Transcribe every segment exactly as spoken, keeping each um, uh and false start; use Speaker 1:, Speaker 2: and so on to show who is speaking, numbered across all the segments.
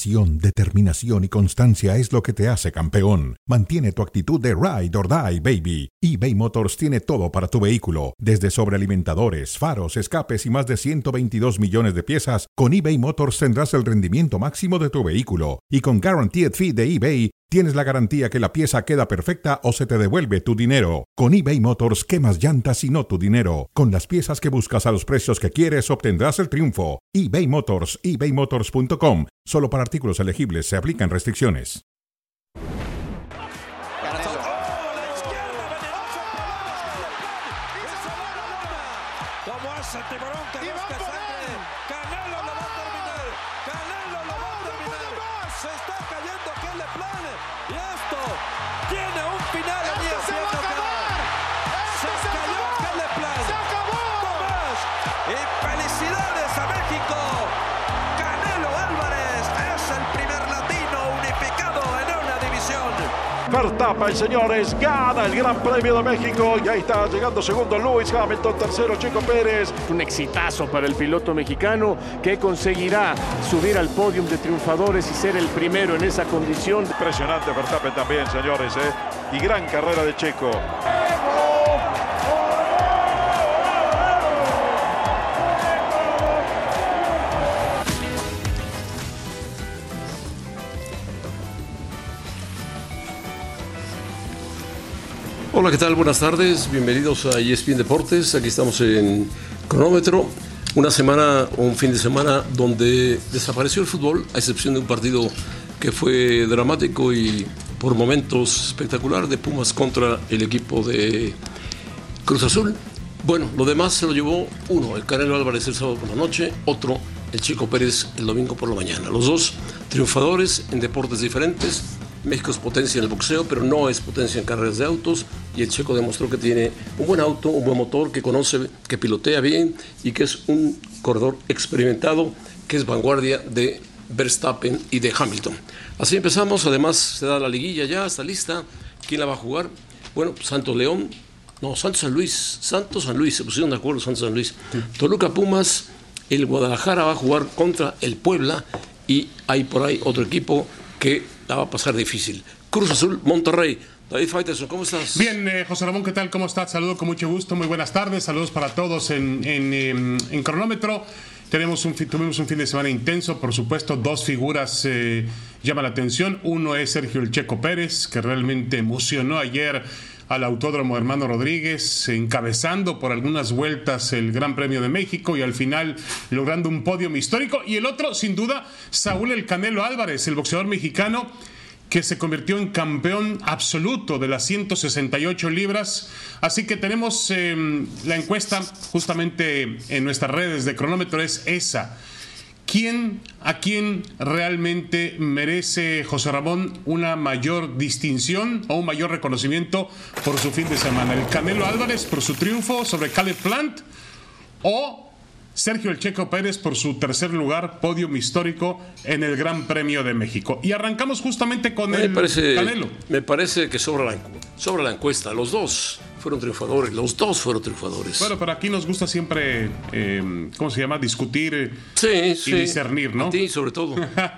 Speaker 1: Pasión, determinación y constancia es lo que te hace campeón. Mantiene tu actitud de ride or die, baby. eBay Motors tiene todo para tu vehículo, desde sobrealimentadores, faros, escapes y más de ciento veintidós millones de piezas. Con eBay Motors tendrás el rendimiento máximo de tu vehículo. Y con Guaranteed Fee de eBay, tienes la garantía que la pieza queda perfecta o se te devuelve tu dinero. Con eBay Motors, quemas llantas y no tu dinero. Con las piezas que buscas a los precios que quieres, obtendrás el triunfo. eBay Motors, ebay motors punto com. Solo para artículos elegibles se aplican restricciones.
Speaker 2: Verstappen, señores, gana el Gran Premio de México y ahí está llegando segundo Lewis Hamilton, tercero Checo Pérez.
Speaker 3: Un exitazo para el piloto mexicano que conseguirá subir al podio de triunfadores y ser el primero en esa condición.
Speaker 2: Impresionante Verstappen también, señores, ¿eh? Y gran carrera de Checo.
Speaker 4: Hola, ¿qué tal? Buenas tardes, bienvenidos a E S P N Deportes. Aquí estamos en Cronómetro. Una semana, un fin de semana donde desapareció el fútbol, a excepción de un partido que fue dramático y por momentos espectacular de Pumas contra el equipo de Cruz Azul. Bueno, lo demás se lo llevó uno, el Canelo Álvarez el sábado por la noche, otro, el Checo Pérez el domingo por la mañana. Los dos triunfadores en deportes diferentes. México es potencia en el boxeo, pero no es potencia en carreras de autos, y el Checo demostró que tiene un buen auto, un buen motor, que conoce, que pilotea bien y que es un corredor experimentado, que es vanguardia de Verstappen y de Hamilton. Así empezamos. Además se da la liguilla ya, está lista. ¿Quién la va a jugar? Bueno, Santos León, no, Santos San Luis, Santos San Luis, se pusieron de acuerdo Santos San Luis. Sí. Toluca Pumas, el Guadalajara va a jugar contra el Puebla y hay por ahí otro equipo que la va a pasar difícil. Cruz Azul, Monterrey. David Faitelson, ¿cómo estás?
Speaker 5: Bien, eh, José Ramón, ¿qué tal? ¿Cómo estás? Saludo con mucho gusto, muy buenas tardes, saludos para todos en, en, en, en Cronómetro. Tenemos un, tuvimos un fin de semana intenso, por supuesto, dos figuras eh, llaman la atención. Uno es Sergio El Checo Pérez, que realmente emocionó ayer al Autódromo Hermano Rodríguez, encabezando por algunas vueltas el Gran Premio de México y al final logrando un podio histórico. Y el otro, sin duda, Saúl El Canelo Álvarez, el boxeador mexicano que se convirtió en campeón absoluto de las ciento sesenta y ocho libras. Así que tenemos eh, la encuesta justamente en nuestras redes de Cronómetro, es esa. ¿Quién, a quién realmente merece, José Ramón, una mayor distinción o un mayor reconocimiento por su fin de semana? ¿El Canelo Álvarez por su triunfo sobre Caleb Plant o Sergio El Checo Pérez por su tercer lugar, podium histórico en el Gran Premio de México? Y arrancamos justamente con
Speaker 4: me
Speaker 5: el
Speaker 4: parece,
Speaker 5: Canelo.
Speaker 4: Me parece que sobra la, sobra la encuesta. Los dos fueron triunfadores, los dos fueron triunfadores.
Speaker 5: Bueno, pero aquí nos gusta siempre, eh, ¿cómo se llama? Discutir
Speaker 4: sí,
Speaker 5: y
Speaker 4: sí.
Speaker 5: discernir, ¿no?
Speaker 4: A ti, sobre todo.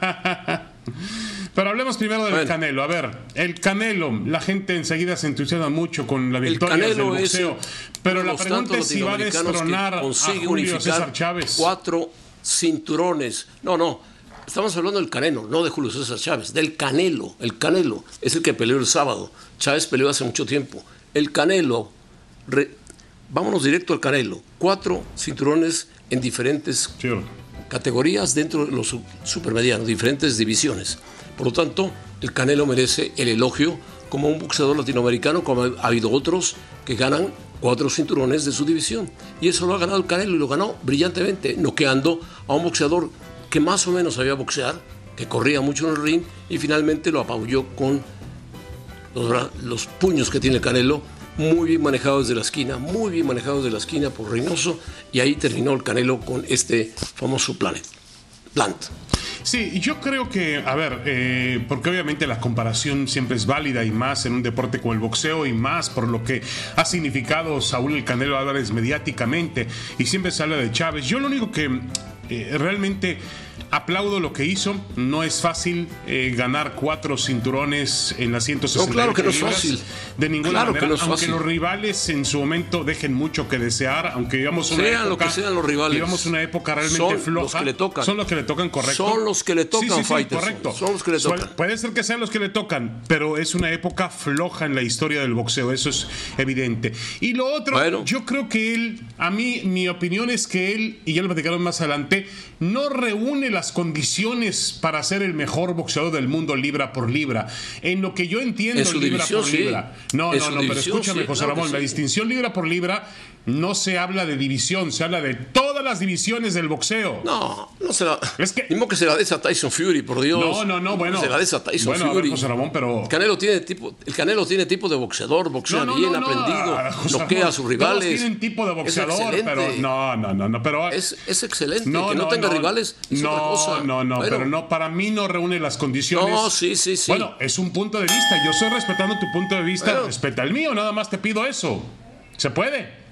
Speaker 5: Pero hablemos primero del bueno. Canelo. A ver, el Canelo, la gente enseguida se entusiasma mucho con la victoria del boxeo. Pero la pregunta es si va a destronar a Julio César Chávez.
Speaker 4: Cuatro cinturones. No, no. Estamos hablando del Canelo, no de Julio César Chávez, del Canelo. El Canelo es el que peleó el sábado. Chávez peleó hace mucho tiempo. El Canelo, re, vámonos directo al Canelo. Cuatro cinturones en diferentes sí. categorías dentro de los supermedianos, diferentes divisiones. Por lo tanto, el Canelo merece el elogio como un boxeador latinoamericano, como ha habido otros que ganan cuatro cinturones de su división. Y eso lo ha ganado el Canelo y lo ganó brillantemente, noqueando a un boxeador que más o menos sabía boxear, que corría mucho en el ring y finalmente lo apabulló con los, los puños que tiene el Canelo, muy bien manejados desde la esquina, muy bien manejados desde la esquina por Reynoso, y ahí terminó el Canelo con este famoso Planet, Plant.
Speaker 5: Sí, yo creo que, a ver, eh, porque obviamente la comparación siempre es válida y más en un deporte como el boxeo y más por lo que ha significado Saúl El Canelo Álvarez mediáticamente y siempre se habla de Chávez. Yo lo único que eh, realmente aplaudo lo que hizo. No es fácil eh, ganar cuatro cinturones en las ciento sesenta y ocho
Speaker 4: no, claro que no es
Speaker 5: libras.
Speaker 4: Fácil.
Speaker 5: De ninguna
Speaker 4: claro
Speaker 5: manera,
Speaker 4: que no es
Speaker 5: aunque
Speaker 4: fácil.
Speaker 5: los rivales en su momento dejen mucho que desear, aunque vivamos una
Speaker 4: sean
Speaker 5: época,
Speaker 4: lo que sean los rivales,
Speaker 5: vivamos una época realmente
Speaker 4: son
Speaker 5: floja.
Speaker 4: los que le tocan.
Speaker 5: Son los que le tocan, correcto.
Speaker 4: Son los que le tocan,
Speaker 5: sí, sí, sí,
Speaker 4: Faitelson.
Speaker 5: correcto.
Speaker 4: Son los que le tocan.
Speaker 5: Puede ser que sean los que le tocan, pero es una época floja en la historia del boxeo, eso es evidente. Y lo otro, bueno. yo creo que él, a mí, mi opinión es que él, y ya lo platicaron más adelante, no reúne las condiciones para ser el mejor boxeador del mundo libra por libra. En lo que yo entiendo,
Speaker 4: en su
Speaker 5: libra
Speaker 4: división,
Speaker 5: por
Speaker 4: sí.
Speaker 5: libra. No,
Speaker 4: en
Speaker 5: no, no, pero escúchame,
Speaker 4: sí,
Speaker 5: José
Speaker 4: claro
Speaker 5: Ramón,
Speaker 4: sí.
Speaker 5: la distinción libra por libra no se habla de división, se habla de todas las divisiones del boxeo.
Speaker 4: No, no se la.
Speaker 5: Es que.
Speaker 4: Mismo que se la des a Tyson Fury, por Dios.
Speaker 5: No, no, no, bueno.
Speaker 4: Se la des a Tyson
Speaker 5: bueno,
Speaker 4: Fury.
Speaker 5: A ver, José Ramón, pero.
Speaker 4: El Canelo tiene tipo, el Canelo tiene tipo de boxeador, boxea no, no, bien, no, no, aprendido, noquea a sus rivales.
Speaker 5: Todos tienen tipo de boxeador, pero. No, no, no, no, pero.
Speaker 4: Es, es excelente.
Speaker 5: No,
Speaker 4: que no,
Speaker 5: no
Speaker 4: tenga
Speaker 5: no,
Speaker 4: rivales es
Speaker 5: no,
Speaker 4: otra cosa.
Speaker 5: No, no, bueno. pero no, para mí no reúne las condiciones.
Speaker 4: No, sí, sí, sí.
Speaker 5: Bueno, es un punto de vista. Yo estoy respetando tu punto de vista. Bueno. Respeta el mío, nada más te pido eso. ¿Se puede?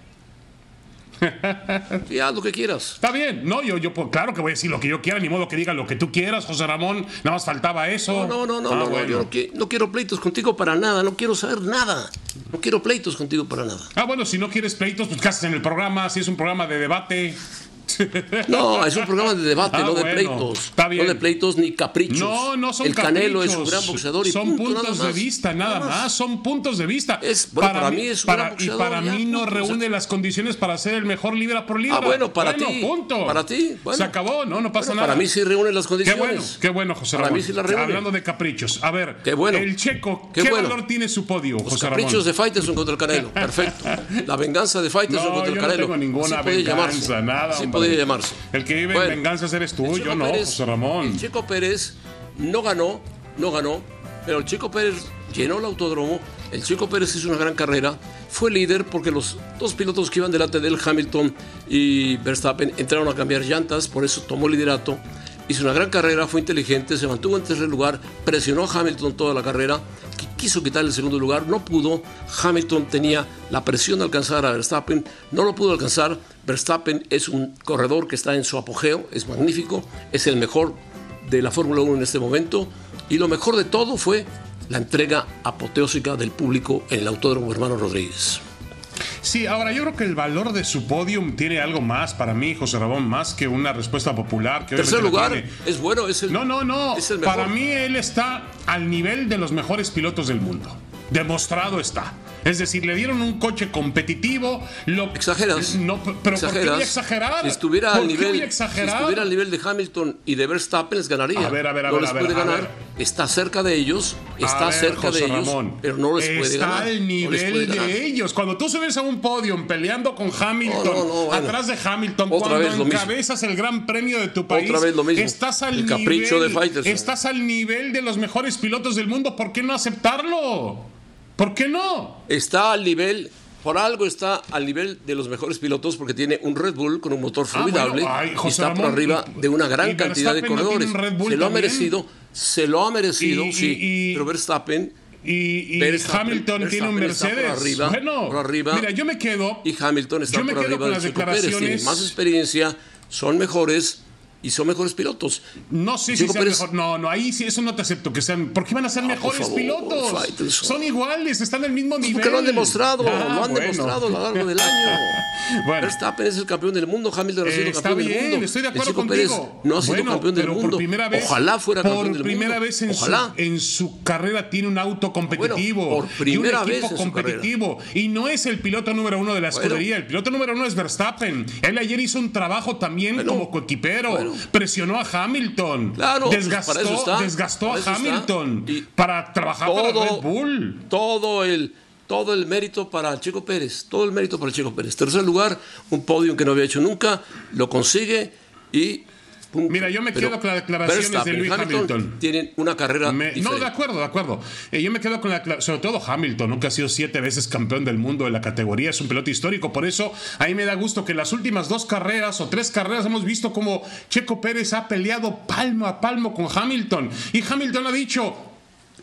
Speaker 4: Y haz lo que quieras.
Speaker 5: Está bien, no, yo, yo claro que voy a decir lo que yo quiera, ni modo que diga lo que tú quieras, José Ramón, nada más faltaba eso.
Speaker 4: No, no, no,
Speaker 5: ah,
Speaker 4: no,
Speaker 5: bueno.
Speaker 4: no, yo no, que, no quiero pleitos contigo para nada, no quiero saber nada, no quiero pleitos contigo para nada.
Speaker 5: Ah, bueno, si no quieres pleitos, pues ¿qué haces en el programa? Si es un programa de debate.
Speaker 4: No, es un programa de debate, ah, no de bueno, pleitos.
Speaker 5: Está bien.
Speaker 4: No de pleitos ni caprichos.
Speaker 5: No, no son
Speaker 4: El
Speaker 5: caprichos.
Speaker 4: Canelo es un gran boxeador y
Speaker 5: son
Speaker 4: punto,
Speaker 5: puntos
Speaker 4: nada
Speaker 5: de vista, nada, nada más. más. Son puntos de vista.
Speaker 4: Es, bueno, para, para mí es un
Speaker 5: para,
Speaker 4: gran boxeador.
Speaker 5: Y para
Speaker 4: ya,
Speaker 5: mí no
Speaker 4: punto,
Speaker 5: reúne
Speaker 4: o sea,
Speaker 5: las condiciones para ser el mejor libra por libra.
Speaker 4: Ah, bueno, para
Speaker 5: bueno,
Speaker 4: ti.
Speaker 5: Punto.
Speaker 4: Para ti. Bueno.
Speaker 5: Se acabó, no, no pasa
Speaker 4: bueno,
Speaker 5: nada.
Speaker 4: Para mí sí reúne las condiciones.
Speaker 5: Qué bueno, qué bueno, José
Speaker 4: Para
Speaker 5: Ramón.
Speaker 4: mí sí la reúne.
Speaker 5: Hablando de caprichos. A ver,
Speaker 4: qué bueno.
Speaker 5: el Checo,
Speaker 4: qué,
Speaker 5: ¿qué
Speaker 4: bueno.
Speaker 5: valor tiene su podio,
Speaker 4: Los
Speaker 5: José
Speaker 4: caprichos
Speaker 5: Ramón?
Speaker 4: de Faitelson contra el Canelo. Perfecto. La venganza de Faitelson
Speaker 5: no,
Speaker 4: contra el
Speaker 5: yo
Speaker 4: Canelo.
Speaker 5: No tengo ninguna
Speaker 4: sí
Speaker 5: venganza, nada.
Speaker 4: Sí
Speaker 5: hombre.
Speaker 4: podría llamarse.
Speaker 5: El que vive
Speaker 4: bueno,
Speaker 5: en venganza eres tú, yo no,
Speaker 4: Pérez,
Speaker 5: José Ramón.
Speaker 4: El Checo Pérez no ganó, no ganó, pero el Checo Pérez llenó el autódromo. El Checo Pérez hizo una gran carrera. Fue líder porque los dos pilotos que iban delante de él, Hamilton y Verstappen, entraron a cambiar llantas, por eso tomó liderato. Hizo una gran carrera, fue inteligente, se mantuvo en tercer lugar, presionó a Hamilton toda la carrera, quiso quitarle el segundo lugar, no pudo. Hamilton tenía la presión de alcanzar a Verstappen, no lo pudo alcanzar. Verstappen es un corredor que está en su apogeo, es magnífico, es el mejor de la Fórmula uno en este momento, y lo mejor de todo fue la entrega apoteósica del público en el Autódromo Hermano Rodríguez.
Speaker 5: Sí, ahora yo creo que el valor de su podium tiene algo más para mí, José Ramón, más que una respuesta popular. Que
Speaker 4: tercer lugar, tiene. Es bueno, es el
Speaker 5: No, no, no,
Speaker 4: es el mejor.
Speaker 5: Para mí él está al nivel de los mejores pilotos del mundo. Demostrado está. Es decir, le dieron un coche competitivo. Lo,
Speaker 4: Exageras.
Speaker 5: No, pero
Speaker 4: Exageras.
Speaker 5: ¿por qué voy a exagerar?
Speaker 4: Si estuviera,
Speaker 5: ¿Por
Speaker 4: al
Speaker 5: qué
Speaker 4: nivel,
Speaker 5: voy a exagerar?
Speaker 4: si estuviera al nivel de Hamilton y de Verstappen, les ganaría.
Speaker 5: A ver, a ver, a
Speaker 4: no
Speaker 5: ver,
Speaker 4: les
Speaker 5: a ver,
Speaker 4: puede
Speaker 5: a
Speaker 4: ganar.
Speaker 5: ver.
Speaker 4: Está cerca de ellos. Está
Speaker 5: ver,
Speaker 4: cerca
Speaker 5: José
Speaker 4: de ellos.
Speaker 5: Ramón,
Speaker 4: Pero no les puede
Speaker 5: está
Speaker 4: ganar.
Speaker 5: Está al nivel
Speaker 4: no
Speaker 5: de ellos. Cuando tú subes a un podio peleando con Hamilton,
Speaker 4: no, no, no, bueno.
Speaker 5: atrás de Hamilton,
Speaker 4: Otra
Speaker 5: cuando
Speaker 4: vez lo
Speaker 5: encabezas
Speaker 4: mismo.
Speaker 5: el gran premio de tu país,
Speaker 4: Otra vez lo mismo.
Speaker 5: estás al
Speaker 4: el capricho
Speaker 5: nivel,
Speaker 4: de Faitelson.
Speaker 5: estás al nivel de los mejores pilotos del mundo. ¿Por qué no aceptarlo? ¿Por qué no?
Speaker 4: Está al nivel, por algo está al nivel de los mejores pilotos porque tiene un Red Bull con un motor formidable.
Speaker 5: Ah, bueno, ay,
Speaker 4: y
Speaker 5: José
Speaker 4: está
Speaker 5: Ramón,
Speaker 4: por arriba
Speaker 5: y,
Speaker 4: de una gran cantidad de corredores.
Speaker 5: No Red Bull
Speaker 4: se lo
Speaker 5: también.
Speaker 4: ha merecido, se lo ha merecido,
Speaker 5: y,
Speaker 4: sí.
Speaker 5: Y,
Speaker 4: pero Verstappen.
Speaker 5: Y, y
Speaker 4: Verstappen,
Speaker 5: Hamilton
Speaker 4: Verstappen
Speaker 5: tiene un Mercedes.
Speaker 4: Por arriba,
Speaker 5: bueno,
Speaker 4: por arriba.
Speaker 5: Mira, yo me quedo.
Speaker 4: Y Hamilton está
Speaker 5: yo me
Speaker 4: por
Speaker 5: quedo
Speaker 4: arriba
Speaker 5: con
Speaker 4: del
Speaker 5: las
Speaker 4: Checo
Speaker 5: declaraciones.
Speaker 4: Pérez. Tiene más experiencia, son mejores. Y son mejores pilotos.
Speaker 5: No sé si sean mejor. No, no, ahí sí, eso no te acepto que sean. ¿Por qué van a ser ah, mejores favor, pilotos? Faitelson. Son iguales, están al mismo nivel.
Speaker 4: Porque lo han demostrado,
Speaker 5: ah,
Speaker 4: lo han
Speaker 5: bueno.
Speaker 4: demostrado a lo largo del año. Bueno. Verstappen es el campeón del mundo, Hamilton ha sido
Speaker 5: eh,
Speaker 4: campeón
Speaker 5: bien,
Speaker 4: del mundo.
Speaker 5: Estoy de acuerdo
Speaker 4: el Checo
Speaker 5: contigo.
Speaker 4: Pérez no ha sido
Speaker 5: bueno,
Speaker 4: campeón del
Speaker 5: pero
Speaker 4: mundo.
Speaker 5: Por primera vez,
Speaker 4: Ojalá fuera campeón
Speaker 5: por
Speaker 4: del
Speaker 5: primera
Speaker 4: mundo.
Speaker 5: vez en
Speaker 4: Ojalá.
Speaker 5: su, en su carrera tiene un auto competitivo.
Speaker 4: Bueno, por primera
Speaker 5: y un equipo
Speaker 4: vez en
Speaker 5: competitivo. Y no es el piloto número uno de la escudería. Bueno. El piloto número uno es Verstappen. Él ayer hizo un trabajo también bueno, como coequipero. Bueno. Presionó a Hamilton.
Speaker 4: Claro,
Speaker 5: desgastó,
Speaker 4: para eso está,
Speaker 5: desgastó
Speaker 4: para
Speaker 5: a Hamilton para trabajar
Speaker 4: todo,
Speaker 5: para Red Bull.
Speaker 4: Todo el, todo el mérito para el Checo Pérez, todo el mérito para el Checo Pérez. Tercer lugar, un podio que no había hecho nunca, lo consigue y punto.
Speaker 5: Mira, yo me
Speaker 4: Pero
Speaker 5: quedo con las declaraciones de Lewis Hamilton, Hamilton.
Speaker 4: Tienen una carrera
Speaker 5: me,
Speaker 4: diferente.
Speaker 5: No, de acuerdo, de acuerdo. Eh, yo me quedo con la, sobre todo Hamilton, ¿no? Que ha sido siete veces campeón del mundo de la categoría, es un piloto histórico. Por eso, a mí me da gusto que en las últimas dos carreras o tres carreras hemos visto como Checo Pérez ha peleado palmo a palmo con Hamilton. Y Hamilton ha dicho: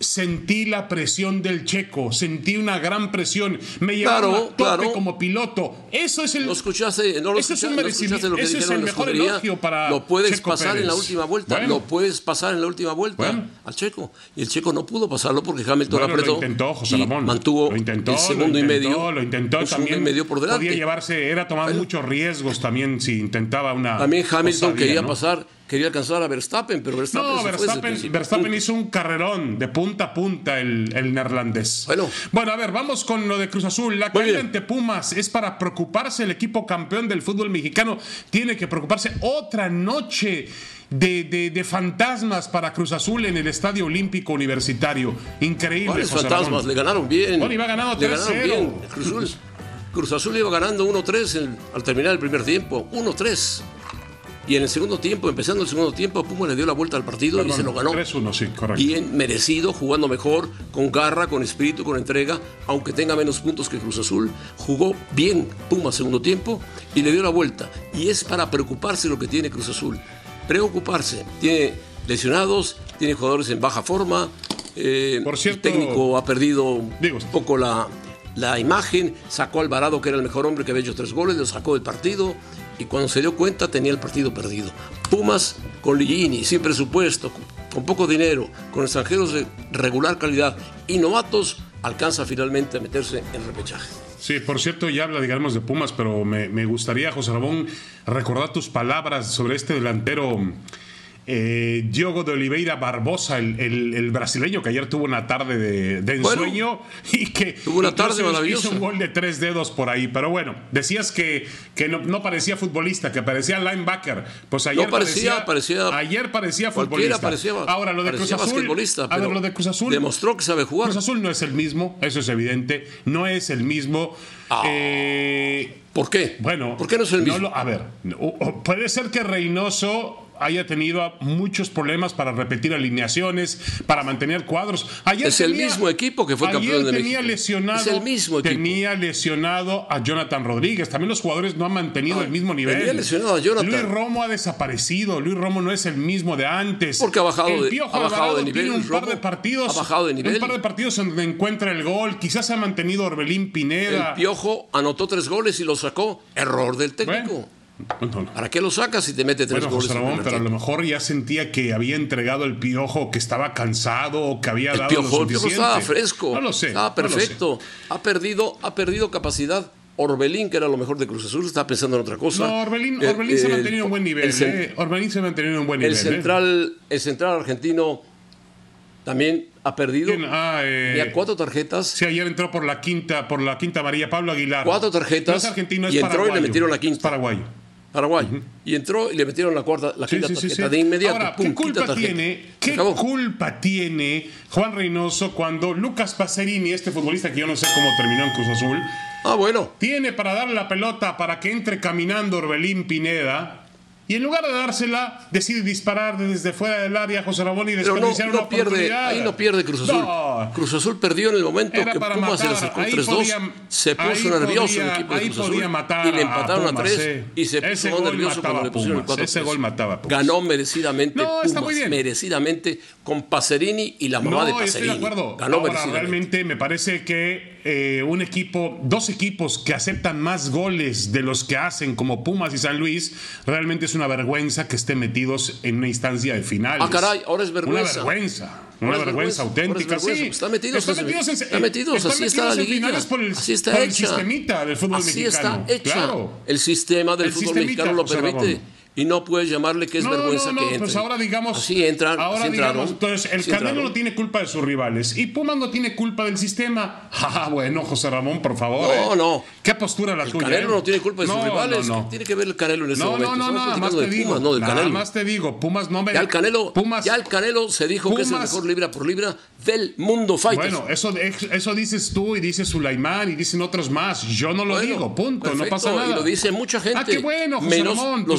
Speaker 5: sentí la presión del Checo, sentí una gran presión, me llevaron
Speaker 4: claro,
Speaker 5: a tope
Speaker 4: claro.
Speaker 5: como piloto. Eso es el
Speaker 4: ¿No escuchaste, no lo
Speaker 5: eso
Speaker 4: escuchaste,
Speaker 5: es un
Speaker 4: no escuchaste lo que
Speaker 5: eso es
Speaker 4: dijeron
Speaker 5: el
Speaker 4: en la
Speaker 5: mejor
Speaker 4: escudería?
Speaker 5: elogio para
Speaker 4: Lo puedes
Speaker 5: Checo
Speaker 4: pasar
Speaker 5: Pérez.
Speaker 4: en la última vuelta,
Speaker 5: Bueno.
Speaker 4: lo puedes pasar en la última vuelta
Speaker 5: Bueno.
Speaker 4: al Checo. Y el Checo no pudo pasarlo porque Hamilton
Speaker 5: Bueno,
Speaker 4: apretó
Speaker 5: lo intentó, José
Speaker 4: y
Speaker 5: Ramón.
Speaker 4: mantuvo
Speaker 5: lo intentó,
Speaker 4: el segundo
Speaker 5: lo intentó,
Speaker 4: y medio.
Speaker 5: Lo intentó
Speaker 4: un segundo
Speaker 5: también.
Speaker 4: y medio por delante.
Speaker 5: Podía llevarse, era tomar
Speaker 4: Bueno.
Speaker 5: muchos riesgos también si intentaba una.
Speaker 4: También Hamilton
Speaker 5: osadía,
Speaker 4: quería
Speaker 5: ¿no?
Speaker 4: pasar, quería alcanzar a Verstappen, pero Verstappen
Speaker 5: No,
Speaker 4: se fue desde el
Speaker 5: Verstappen,
Speaker 4: principio.
Speaker 5: Verstappen
Speaker 4: Punto.
Speaker 5: hizo un carrerón de punta a punta el, el neerlandés.
Speaker 4: Bueno.
Speaker 5: bueno, a ver, vamos con lo de Cruz Azul. La
Speaker 4: Muy
Speaker 5: caída
Speaker 4: bien.
Speaker 5: ante Pumas es para preocuparse. El equipo campeón del fútbol mexicano tiene que preocuparse. Otra noche de, de, de fantasmas para Cruz Azul en el Estadio Olímpico Universitario. Increíble,
Speaker 4: ¿Cuáles
Speaker 5: José
Speaker 4: fantasmas?
Speaker 5: Ramón.
Speaker 4: Le ganaron bien.
Speaker 5: Bueno, iba ganando
Speaker 4: Le
Speaker 5: tres
Speaker 4: ganaron
Speaker 5: cero.
Speaker 4: bien. Cruz Azul, Cruz Azul iba ganando uno tres en- al terminar el primer tiempo. uno tres. Y en el segundo tiempo, empezando el segundo tiempo, Puma le dio la vuelta al partido
Speaker 5: Perdón,
Speaker 4: y se lo ganó.
Speaker 5: tres uno, sí, correcto.
Speaker 4: Bien merecido, jugando mejor, con garra, con espíritu, con entrega, aunque tenga menos puntos que Cruz Azul. Jugó bien Puma segundo tiempo y le dio la vuelta. Y es para preocuparse lo que tiene Cruz Azul. Preocuparse. Tiene lesionados, tiene jugadores en baja forma. eh,
Speaker 5: Por cierto,
Speaker 4: el técnico ha perdido
Speaker 5: digo,
Speaker 4: un poco la, la imagen. Sacó a Alvarado, que era el mejor hombre, que había hecho tres goles, lo sacó del partido. Y cuando se dio cuenta tenía el partido perdido. Pumas con Ligini, sin presupuesto, con, con poco dinero, con extranjeros de regular calidad y novatos, alcanza finalmente a meterse en repechaje.
Speaker 5: Sí, por cierto, ya hablaremos de Pumas, pero me, me gustaría, José Ramón, recordar tus palabras sobre este delantero eh, Diogo de Oliveira Barbosa, el, el, el brasileño que ayer tuvo una tarde de, de ensueño
Speaker 4: Bueno,
Speaker 5: y que
Speaker 4: tuvo una tarde
Speaker 5: incluso
Speaker 4: maravillosa.
Speaker 5: hizo un gol de tres dedos por ahí. Pero bueno, decías que, que no, no parecía futbolista, que parecía linebacker. Pues ayer
Speaker 4: No parecía, parecía-
Speaker 5: ayer parecía
Speaker 4: Cualquiera
Speaker 5: futbolista.
Speaker 4: parecía,
Speaker 5: Ahora lo de
Speaker 4: parecía
Speaker 5: Cruz Azul,
Speaker 4: basquetbolista,
Speaker 5: a ver,
Speaker 4: pero
Speaker 5: lo de Cruz Azul
Speaker 4: demostró que sabe jugar.
Speaker 5: Cruz Azul no es el mismo, eso es evidente, no es el mismo.
Speaker 4: Ah.
Speaker 5: Eh,
Speaker 4: ¿Por qué?
Speaker 5: bueno,
Speaker 4: ¿Por qué no es el mismo?
Speaker 5: lo- a ver, o- o puede ser que Reynoso haya tenido muchos problemas para repetir alineaciones, para mantener cuadros. Ayer
Speaker 4: Es el mismo equipo que fue
Speaker 5: ayer
Speaker 4: campeón de
Speaker 5: tenía
Speaker 4: México.
Speaker 5: lesionado,
Speaker 4: Es el mismo equipo.
Speaker 5: tenía lesionado a Jonathan Rodríguez. También los jugadores no han mantenido
Speaker 4: Ah,
Speaker 5: el mismo nivel.
Speaker 4: tenía lesionado a Jonathan.
Speaker 5: Luis Romo ha desaparecido. Luis Romo no es el mismo de antes.
Speaker 4: Porque ha bajado
Speaker 5: El
Speaker 4: de-
Speaker 5: Piojo
Speaker 4: ha bajado
Speaker 5: Alvarado
Speaker 4: de nivel,
Speaker 5: tiene un
Speaker 4: Luis
Speaker 5: par
Speaker 4: Romo.
Speaker 5: de partidos.
Speaker 4: Ha bajado de nivel.
Speaker 5: Un par de partidos en donde encuentra el gol. Quizás ha mantenido Orbelín Pineda.
Speaker 4: El Piojo anotó tres goles y lo sacó. Error del técnico.
Speaker 5: Bueno. No, no.
Speaker 4: ¿Para qué lo sacas si te mete tres
Speaker 5: Bueno,
Speaker 4: goles?
Speaker 5: José
Speaker 4: en el
Speaker 5: Ramón,
Speaker 4: primer
Speaker 5: pero a lo
Speaker 4: tiempo?
Speaker 5: mejor ya sentía que había entregado el Piojo, que estaba cansado o que había
Speaker 4: El
Speaker 5: dado
Speaker 4: Piojo,
Speaker 5: lo
Speaker 4: el Piojo
Speaker 5: suficiente.
Speaker 4: estaba fresco.
Speaker 5: No lo sé.
Speaker 4: Estaba
Speaker 5: no lo sé.
Speaker 4: perfecto. Ha perdido, ha perdido capacidad. Orbelín, que era lo mejor de Cruz Azul, estaba pensando en otra cosa.
Speaker 5: No, Orbelín,
Speaker 4: El-
Speaker 5: Orbelín se ha
Speaker 4: el-
Speaker 5: mantenido en buen nivel.
Speaker 4: el cen-
Speaker 5: eh. Orbelín se ha mantenido en buen
Speaker 4: El
Speaker 5: nivel. eh.
Speaker 4: central, el central argentino también ha perdido.
Speaker 5: ¿Quién? Ah, eh,
Speaker 4: Tenía cuatro tarjetas.
Speaker 5: Sí, ayer entró por la quinta, por la quinta amarilla Pablo Aguilar.
Speaker 4: Cuatro tarjetas,
Speaker 5: No es argentino, es
Speaker 4: y entró y le
Speaker 5: paraguayo.
Speaker 4: metieron la quinta.
Speaker 5: Es paraguayo.
Speaker 4: Paraguay. Y entró y le metieron la cuarta, la
Speaker 5: Sí,
Speaker 4: quinta
Speaker 5: sí, sí,
Speaker 4: tarjeta
Speaker 5: sí.
Speaker 4: de inmediato.
Speaker 5: Ahora,
Speaker 4: Pum,
Speaker 5: ¿qué
Speaker 4: quinta
Speaker 5: culpa
Speaker 4: tarjeta.
Speaker 5: tiene?
Speaker 4: Se
Speaker 5: ¿Qué
Speaker 4: acabó.
Speaker 5: culpa tiene Juan Reynoso cuando Lucas Pacerini, este futbolista que yo no sé cómo terminó en Cruz Azul,
Speaker 4: Ah, bueno.
Speaker 5: tiene para darle la pelota para que entre caminando Orbelín Pineda? Y en lugar de dársela, decide disparar desde fuera del área José Ramón y
Speaker 4: Pero no,
Speaker 5: desperdiciar una
Speaker 4: no pierde,
Speaker 5: oportunidad.
Speaker 4: ahí no pierde Cruz Azul.
Speaker 5: No.
Speaker 4: Cruz Azul perdió en el momento
Speaker 5: Era
Speaker 4: que
Speaker 5: para
Speaker 4: Pumas se le
Speaker 5: matar,
Speaker 4: acercó
Speaker 5: ahí
Speaker 4: tres dos.
Speaker 5: podía-
Speaker 4: Se puso
Speaker 5: ahí
Speaker 4: nervioso
Speaker 5: podía-
Speaker 4: el equipo de
Speaker 5: ahí
Speaker 4: Cruz Azul
Speaker 5: podía matar
Speaker 4: y le
Speaker 5: a
Speaker 4: empataron a,
Speaker 5: Pumas,
Speaker 4: tres
Speaker 5: eh.
Speaker 4: y se
Speaker 5: Ese
Speaker 4: puso
Speaker 5: gol
Speaker 4: nervioso
Speaker 5: mataba
Speaker 4: cuando le pusieron el
Speaker 5: Pumas,
Speaker 4: cuatro
Speaker 5: ese gol mataba a Pumas.
Speaker 4: Ganó merecidamente
Speaker 5: No,
Speaker 4: Pumas,
Speaker 5: está muy bien.
Speaker 4: merecidamente con Pacerini y la mamá
Speaker 5: No,
Speaker 4: de
Speaker 5: estoy
Speaker 4: Pacerini.
Speaker 5: de acuerdo.
Speaker 4: Ganó
Speaker 5: Ahora,
Speaker 4: merecidamente.
Speaker 5: realmente me parece que eh, un equipo, dos equipos que aceptan más goles de los que hacen, como Pumas y San Luis, realmente es una vergüenza que estén metidos en una instancia de finales.
Speaker 4: Ah, caray, ahora es vergüenza.
Speaker 5: Una vergüenza. Una
Speaker 4: Ahora es
Speaker 5: vergüenza
Speaker 4: vergüenza,
Speaker 5: auténtica,
Speaker 4: ahora es vergüenza.
Speaker 5: sí.
Speaker 4: Están metidos,
Speaker 5: están
Speaker 4: en-
Speaker 5: metidos, en,
Speaker 4: están metidos,
Speaker 5: están
Speaker 4: así está
Speaker 5: metidos
Speaker 4: la
Speaker 5: en
Speaker 4: liguilla.
Speaker 5: finales por el,
Speaker 4: Así está
Speaker 5: por el
Speaker 4: hecha.
Speaker 5: sistemita del fútbol
Speaker 4: Así
Speaker 5: mexicano.
Speaker 4: está hecha.
Speaker 5: Claro.
Speaker 4: El sistema del
Speaker 5: El
Speaker 4: fútbol
Speaker 5: sistemita,
Speaker 4: mexicano lo
Speaker 5: José
Speaker 4: permite.
Speaker 5: Ramón.
Speaker 4: Y no puedes llamarle que es
Speaker 5: No,
Speaker 4: vergüenza
Speaker 5: no, no,
Speaker 4: que entren.
Speaker 5: pues ahora digamos.
Speaker 4: Así entran.
Speaker 5: Ahora
Speaker 4: así
Speaker 5: digamos,
Speaker 4: entraron,
Speaker 5: entonces el
Speaker 4: así
Speaker 5: Canelo
Speaker 4: entraron.
Speaker 5: no tiene culpa de sus rivales y Pumas no tiene culpa del sistema. Ah, bueno, José Ramón, por favor.
Speaker 4: No,
Speaker 5: eh.
Speaker 4: no.
Speaker 5: ¿Qué postura la
Speaker 4: El
Speaker 5: tuya?
Speaker 4: Canelo
Speaker 5: eh?
Speaker 4: no tiene culpa de sus
Speaker 5: No,
Speaker 4: rivales.
Speaker 5: no, no.
Speaker 4: ¿Qué tiene que ver el Canelo en ese
Speaker 5: No,
Speaker 4: momento?
Speaker 5: no, no,
Speaker 4: Estamos
Speaker 5: nada más
Speaker 4: platicando
Speaker 5: te
Speaker 4: de
Speaker 5: digo.
Speaker 4: Pumas, no del
Speaker 5: nada
Speaker 4: Canelo.
Speaker 5: más te digo. Pumas no me.
Speaker 4: Ya el Canelo,
Speaker 5: Pumas,
Speaker 4: ya el Canelo se dijo que es el
Speaker 5: Pumas-
Speaker 4: mejor libra por libra del mundo fighters.
Speaker 5: Bueno, eso, eso dices tú y dices Sulaimán y dicen otros más. Yo no lo
Speaker 4: Bueno,
Speaker 5: digo, punto, no
Speaker 4: perfecto,
Speaker 5: pasa nada.
Speaker 4: Y lo dice mucha gente.
Speaker 5: Ah, qué bueno, José
Speaker 4: menos
Speaker 5: Ramón.
Speaker 4: los
Speaker 5: Pues si no es
Speaker 4: detractores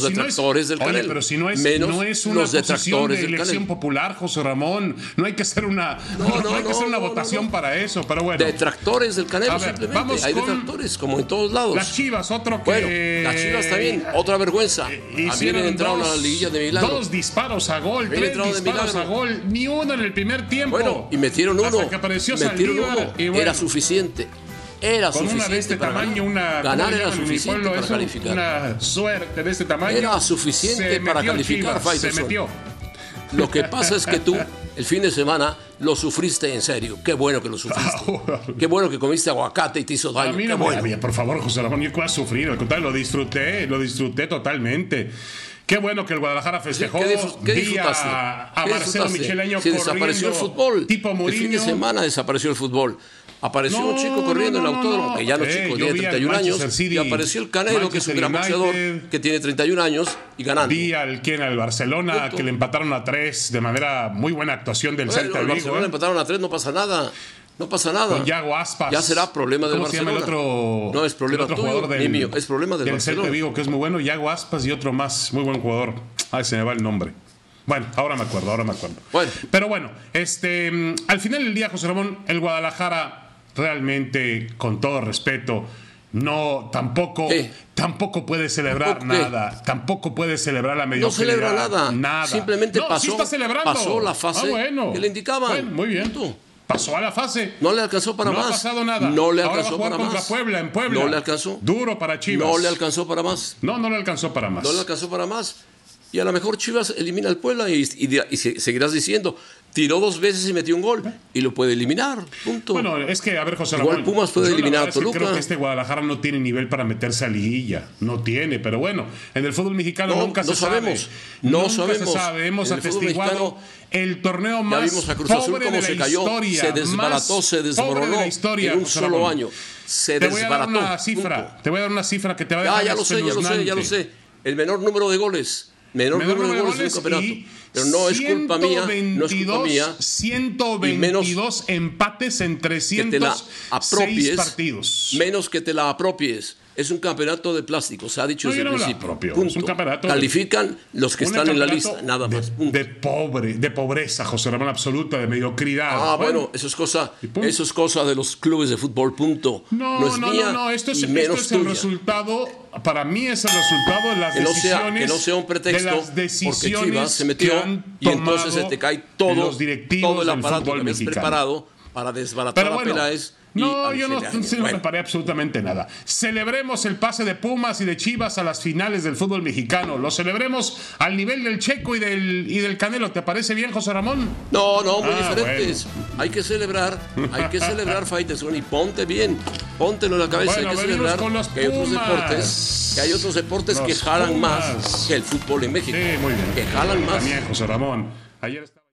Speaker 4: detractores del Canelo.
Speaker 5: Oye, pero si no es,
Speaker 4: menos
Speaker 5: no es una
Speaker 4: los
Speaker 5: posición de
Speaker 4: del
Speaker 5: elección
Speaker 4: Canelo.
Speaker 5: popular, José Ramón. No hay que hacer una,
Speaker 4: No,
Speaker 5: no,
Speaker 4: no,
Speaker 5: hay que
Speaker 4: no,
Speaker 5: hacer una
Speaker 4: no,
Speaker 5: votación
Speaker 4: no.
Speaker 5: para eso, pero bueno.
Speaker 4: Detractores del Canelo,
Speaker 5: A ver,
Speaker 4: simplemente.
Speaker 5: vamos
Speaker 4: Hay
Speaker 5: con
Speaker 4: detractores, como en todos lados.
Speaker 5: Las Chivas, otro que...
Speaker 4: Bueno, las Chivas también, otra vergüenza. También
Speaker 5: Hicieron
Speaker 4: entraron
Speaker 5: dos,
Speaker 4: a la liguilla de milagro.
Speaker 5: Dos disparos a gol,
Speaker 4: Habían
Speaker 5: tres
Speaker 4: entrado de
Speaker 5: disparos a
Speaker 4: milagro.
Speaker 5: gol, ni uno en el primer tiempo.
Speaker 4: Bueno, y metieron uno.
Speaker 5: Hasta que apareció
Speaker 4: metieron
Speaker 5: Saldívar,
Speaker 4: uno.
Speaker 5: y bueno,
Speaker 4: Era suficiente. Era
Speaker 5: con
Speaker 4: suficiente
Speaker 5: una de este
Speaker 4: para
Speaker 5: tamaño, una
Speaker 4: ganar.
Speaker 5: ¿cómo
Speaker 4: Ganar
Speaker 5: le
Speaker 4: era
Speaker 5: llaman en mi
Speaker 4: suficiente
Speaker 5: pueblo
Speaker 4: para
Speaker 5: eso?
Speaker 4: calificar.
Speaker 5: Una suerte de este tamaño.
Speaker 4: Era suficiente
Speaker 5: Se
Speaker 4: para
Speaker 5: metió
Speaker 4: calificar,
Speaker 5: Chivas,
Speaker 4: Faitelson.
Speaker 5: Se metió.
Speaker 4: Lo que pasa es que tú, el fin de semana, lo sufriste en serio. Qué bueno que lo sufriste. Qué bueno que comiste aguacate y te hizo daño.
Speaker 5: A mí
Speaker 4: Qué
Speaker 5: no
Speaker 4: bueno.
Speaker 5: me, por favor, José Ramón, yo voy a sufrir. Al contrario, lo disfruté, lo disfruté totalmente. Qué bueno que el Guadalajara festejó.
Speaker 4: ¿Qué, disfrut- qué
Speaker 5: Vi
Speaker 4: disfrutaste?
Speaker 5: a, a
Speaker 4: ¿Qué
Speaker 5: Marcelo
Speaker 4: disfrutaste?
Speaker 5: Micheleño
Speaker 4: Se
Speaker 5: corriendo.
Speaker 4: desapareció el fútbol.
Speaker 5: Tipo
Speaker 4: El fin de
Speaker 5: Mourinho.
Speaker 4: semana desapareció el fútbol. Apareció
Speaker 5: No,
Speaker 4: un chico corriendo
Speaker 5: no,
Speaker 4: en el
Speaker 5: no,
Speaker 4: autódromo,
Speaker 5: no.
Speaker 4: que ya no es
Speaker 5: Eh,
Speaker 4: chico,
Speaker 5: yo
Speaker 4: tiene
Speaker 5: vi al
Speaker 4: treinta y un años.
Speaker 5: Manchester City,
Speaker 4: Y apareció el Canelo, que es un gran
Speaker 5: Manchester
Speaker 4: boxeador,
Speaker 5: United.
Speaker 4: que tiene treinta y un años y ganando.
Speaker 5: Vi al quien al Barcelona,
Speaker 4: Punto.
Speaker 5: que le empataron a tres de manera muy buena actuación del
Speaker 4: Bueno,
Speaker 5: Celta
Speaker 4: el
Speaker 5: de
Speaker 4: Barcelona
Speaker 5: Vigo. ¿eh?
Speaker 4: empataron a tres, no pasa nada. No pasa nada.
Speaker 5: Con Yago Aspas.
Speaker 4: Ya será problema del
Speaker 5: ¿Cómo se llama
Speaker 4: Barcelona.
Speaker 5: el otro?
Speaker 4: No es problema
Speaker 5: el otro
Speaker 4: tuyo,
Speaker 5: jugador del,
Speaker 4: ni mío, es problema del
Speaker 5: del Celta
Speaker 4: Barcelona.
Speaker 5: de Vigo, que es muy bueno. Yago Aspas y otro más, muy buen jugador. Ay, se me va el nombre. Bueno, ahora me acuerdo, ahora me acuerdo.
Speaker 4: Bueno.
Speaker 5: Pero bueno, este, mm, al final del día, José Ramón, el Guadalajara realmente, con todo respeto, no, tampoco,
Speaker 4: ¿Qué?
Speaker 5: tampoco puede celebrar
Speaker 4: ¿Tampoco qué?
Speaker 5: nada. Tampoco puede celebrar la
Speaker 4: No
Speaker 5: mediocridad.
Speaker 4: celebra nada.
Speaker 5: Nada.
Speaker 4: Simplemente
Speaker 5: no,
Speaker 4: pasó,
Speaker 5: sí está celebrando.
Speaker 4: pasó la fase
Speaker 5: Ah, bueno.
Speaker 4: que le indicaban.
Speaker 5: Bueno, muy bien.
Speaker 4: Punto.
Speaker 5: Pasó a la fase.
Speaker 4: No le alcanzó para
Speaker 5: no
Speaker 4: más.
Speaker 5: ha pasado nada.
Speaker 4: No le
Speaker 5: Ahora va a
Speaker 4: alcanzó
Speaker 5: jugar
Speaker 4: para
Speaker 5: contra
Speaker 4: más.
Speaker 5: Puebla en Puebla.
Speaker 4: No le alcanzó.
Speaker 5: Duro para Chivas.
Speaker 4: No le alcanzó para más.
Speaker 5: No, no le alcanzó para más.
Speaker 4: No le alcanzó para más. Y a lo mejor Chivas elimina al Puebla y, y, y seguirás diciendo, tiró dos veces y metió un gol y lo puede eliminar. Punto.
Speaker 5: Bueno, es que, a ver, José
Speaker 4: Igual
Speaker 5: Ramón,
Speaker 4: Pumas puede
Speaker 5: yo la
Speaker 4: eliminar
Speaker 5: verdad
Speaker 4: a
Speaker 5: es que
Speaker 4: Toluca.
Speaker 5: creo que este Guadalajara no tiene nivel para meterse a liguilla. No tiene, pero bueno, en el fútbol mexicano
Speaker 4: No,
Speaker 5: nunca
Speaker 4: no
Speaker 5: se
Speaker 4: sabemos.
Speaker 5: sabe.
Speaker 4: No
Speaker 5: nunca
Speaker 4: sabemos.
Speaker 5: se sabe. Hemos
Speaker 4: En el fútbol
Speaker 5: atestiguado
Speaker 4: mexicano,
Speaker 5: el torneo
Speaker 4: ya
Speaker 5: más
Speaker 4: vimos a Cruz Azul
Speaker 5: pobre
Speaker 4: cómo
Speaker 5: de
Speaker 4: se
Speaker 5: la
Speaker 4: cayó,
Speaker 5: historia,
Speaker 4: se desbarató,
Speaker 5: más
Speaker 4: se
Speaker 5: pobre
Speaker 4: desmoronó
Speaker 5: de la historia,
Speaker 4: en un
Speaker 5: José
Speaker 4: solo
Speaker 5: Ramón.
Speaker 4: año. Se
Speaker 5: Te voy a dar
Speaker 4: desbarató.
Speaker 5: una cifra.
Speaker 4: Punto.
Speaker 5: Te voy a dar una cifra que te va a
Speaker 4: Ya,
Speaker 5: dejar
Speaker 4: ya lo sé, ya lo sé, ya lo
Speaker 5: espeluznante.
Speaker 4: sé. El menor número de goles. Menor,
Speaker 5: Menor
Speaker 4: número de goles en un campeonato.
Speaker 5: y
Speaker 4: Pero no es culpa mía, no es culpa mía.
Speaker 5: ciento
Speaker 4: y menos
Speaker 5: veintidós empates en
Speaker 4: que te la
Speaker 5: trescientos seis
Speaker 4: apropies,
Speaker 5: partidos.
Speaker 4: menos que te la apropies. Es un campeonato de plástico, se ha dicho
Speaker 5: No,
Speaker 4: desde
Speaker 5: yo
Speaker 4: el
Speaker 5: no me la
Speaker 4: principio.
Speaker 5: apropio,
Speaker 4: Punto.
Speaker 5: es un campeonato de-
Speaker 4: Califican los que
Speaker 5: Un
Speaker 4: están en la
Speaker 5: campeonato
Speaker 4: lista, nada más.
Speaker 5: De,
Speaker 4: punto.
Speaker 5: de pobre, de pobreza, José Ramón, absoluta, de mediocridad.
Speaker 4: Ah, bueno, eso es cosa,
Speaker 5: punto.
Speaker 4: eso es cosa de los clubes de fútbol, punto.
Speaker 5: No,
Speaker 4: no es
Speaker 5: no,
Speaker 4: mía
Speaker 5: no, no, esto es,
Speaker 4: y
Speaker 5: esto
Speaker 4: menos
Speaker 5: es el
Speaker 4: tuya.
Speaker 5: resultado, para mí es el resultado de las
Speaker 4: Que no, sea,
Speaker 5: decisiones.
Speaker 4: que no sea un pretexto,
Speaker 5: de las
Speaker 4: porque
Speaker 5: decisiones
Speaker 4: Chivas se
Speaker 5: que
Speaker 4: metió
Speaker 5: han
Speaker 4: y entonces se
Speaker 5: tomado
Speaker 4: te cae todo,
Speaker 5: los directivos
Speaker 4: todo el
Speaker 5: del
Speaker 4: aparato que
Speaker 5: fútbol
Speaker 4: habías
Speaker 5: mexicano.
Speaker 4: preparado para desbaratar
Speaker 5: Pero
Speaker 4: a
Speaker 5: bueno,
Speaker 4: Peláez. y
Speaker 5: no,
Speaker 4: a
Speaker 5: yo no,
Speaker 4: Michele Año.
Speaker 5: sí no
Speaker 4: Bueno.
Speaker 5: preparé absolutamente nada. Celebremos el pase de Pumas y de Chivas a las finales del fútbol mexicano. Lo celebremos al nivel del Checo y del, y del Canelo. ¿Te parece bien, José Ramón?
Speaker 4: No, no, muy
Speaker 5: Ah,
Speaker 4: diferentes. Hay que celebrar, hay que celebrar, Faitelson, y ponte bien, póntelo en la cabeza.
Speaker 5: Bueno,
Speaker 4: hay que
Speaker 5: venimos
Speaker 4: celebrar
Speaker 5: con los
Speaker 4: que hay otros
Speaker 5: Pumas.
Speaker 4: deportes, que hay otros deportes
Speaker 5: Los
Speaker 4: que jalan
Speaker 5: Pumas.
Speaker 4: más que el fútbol en México.
Speaker 5: Sí, muy bien.
Speaker 4: Que jalan más.
Speaker 5: También, José Ramón. Ayer estaba...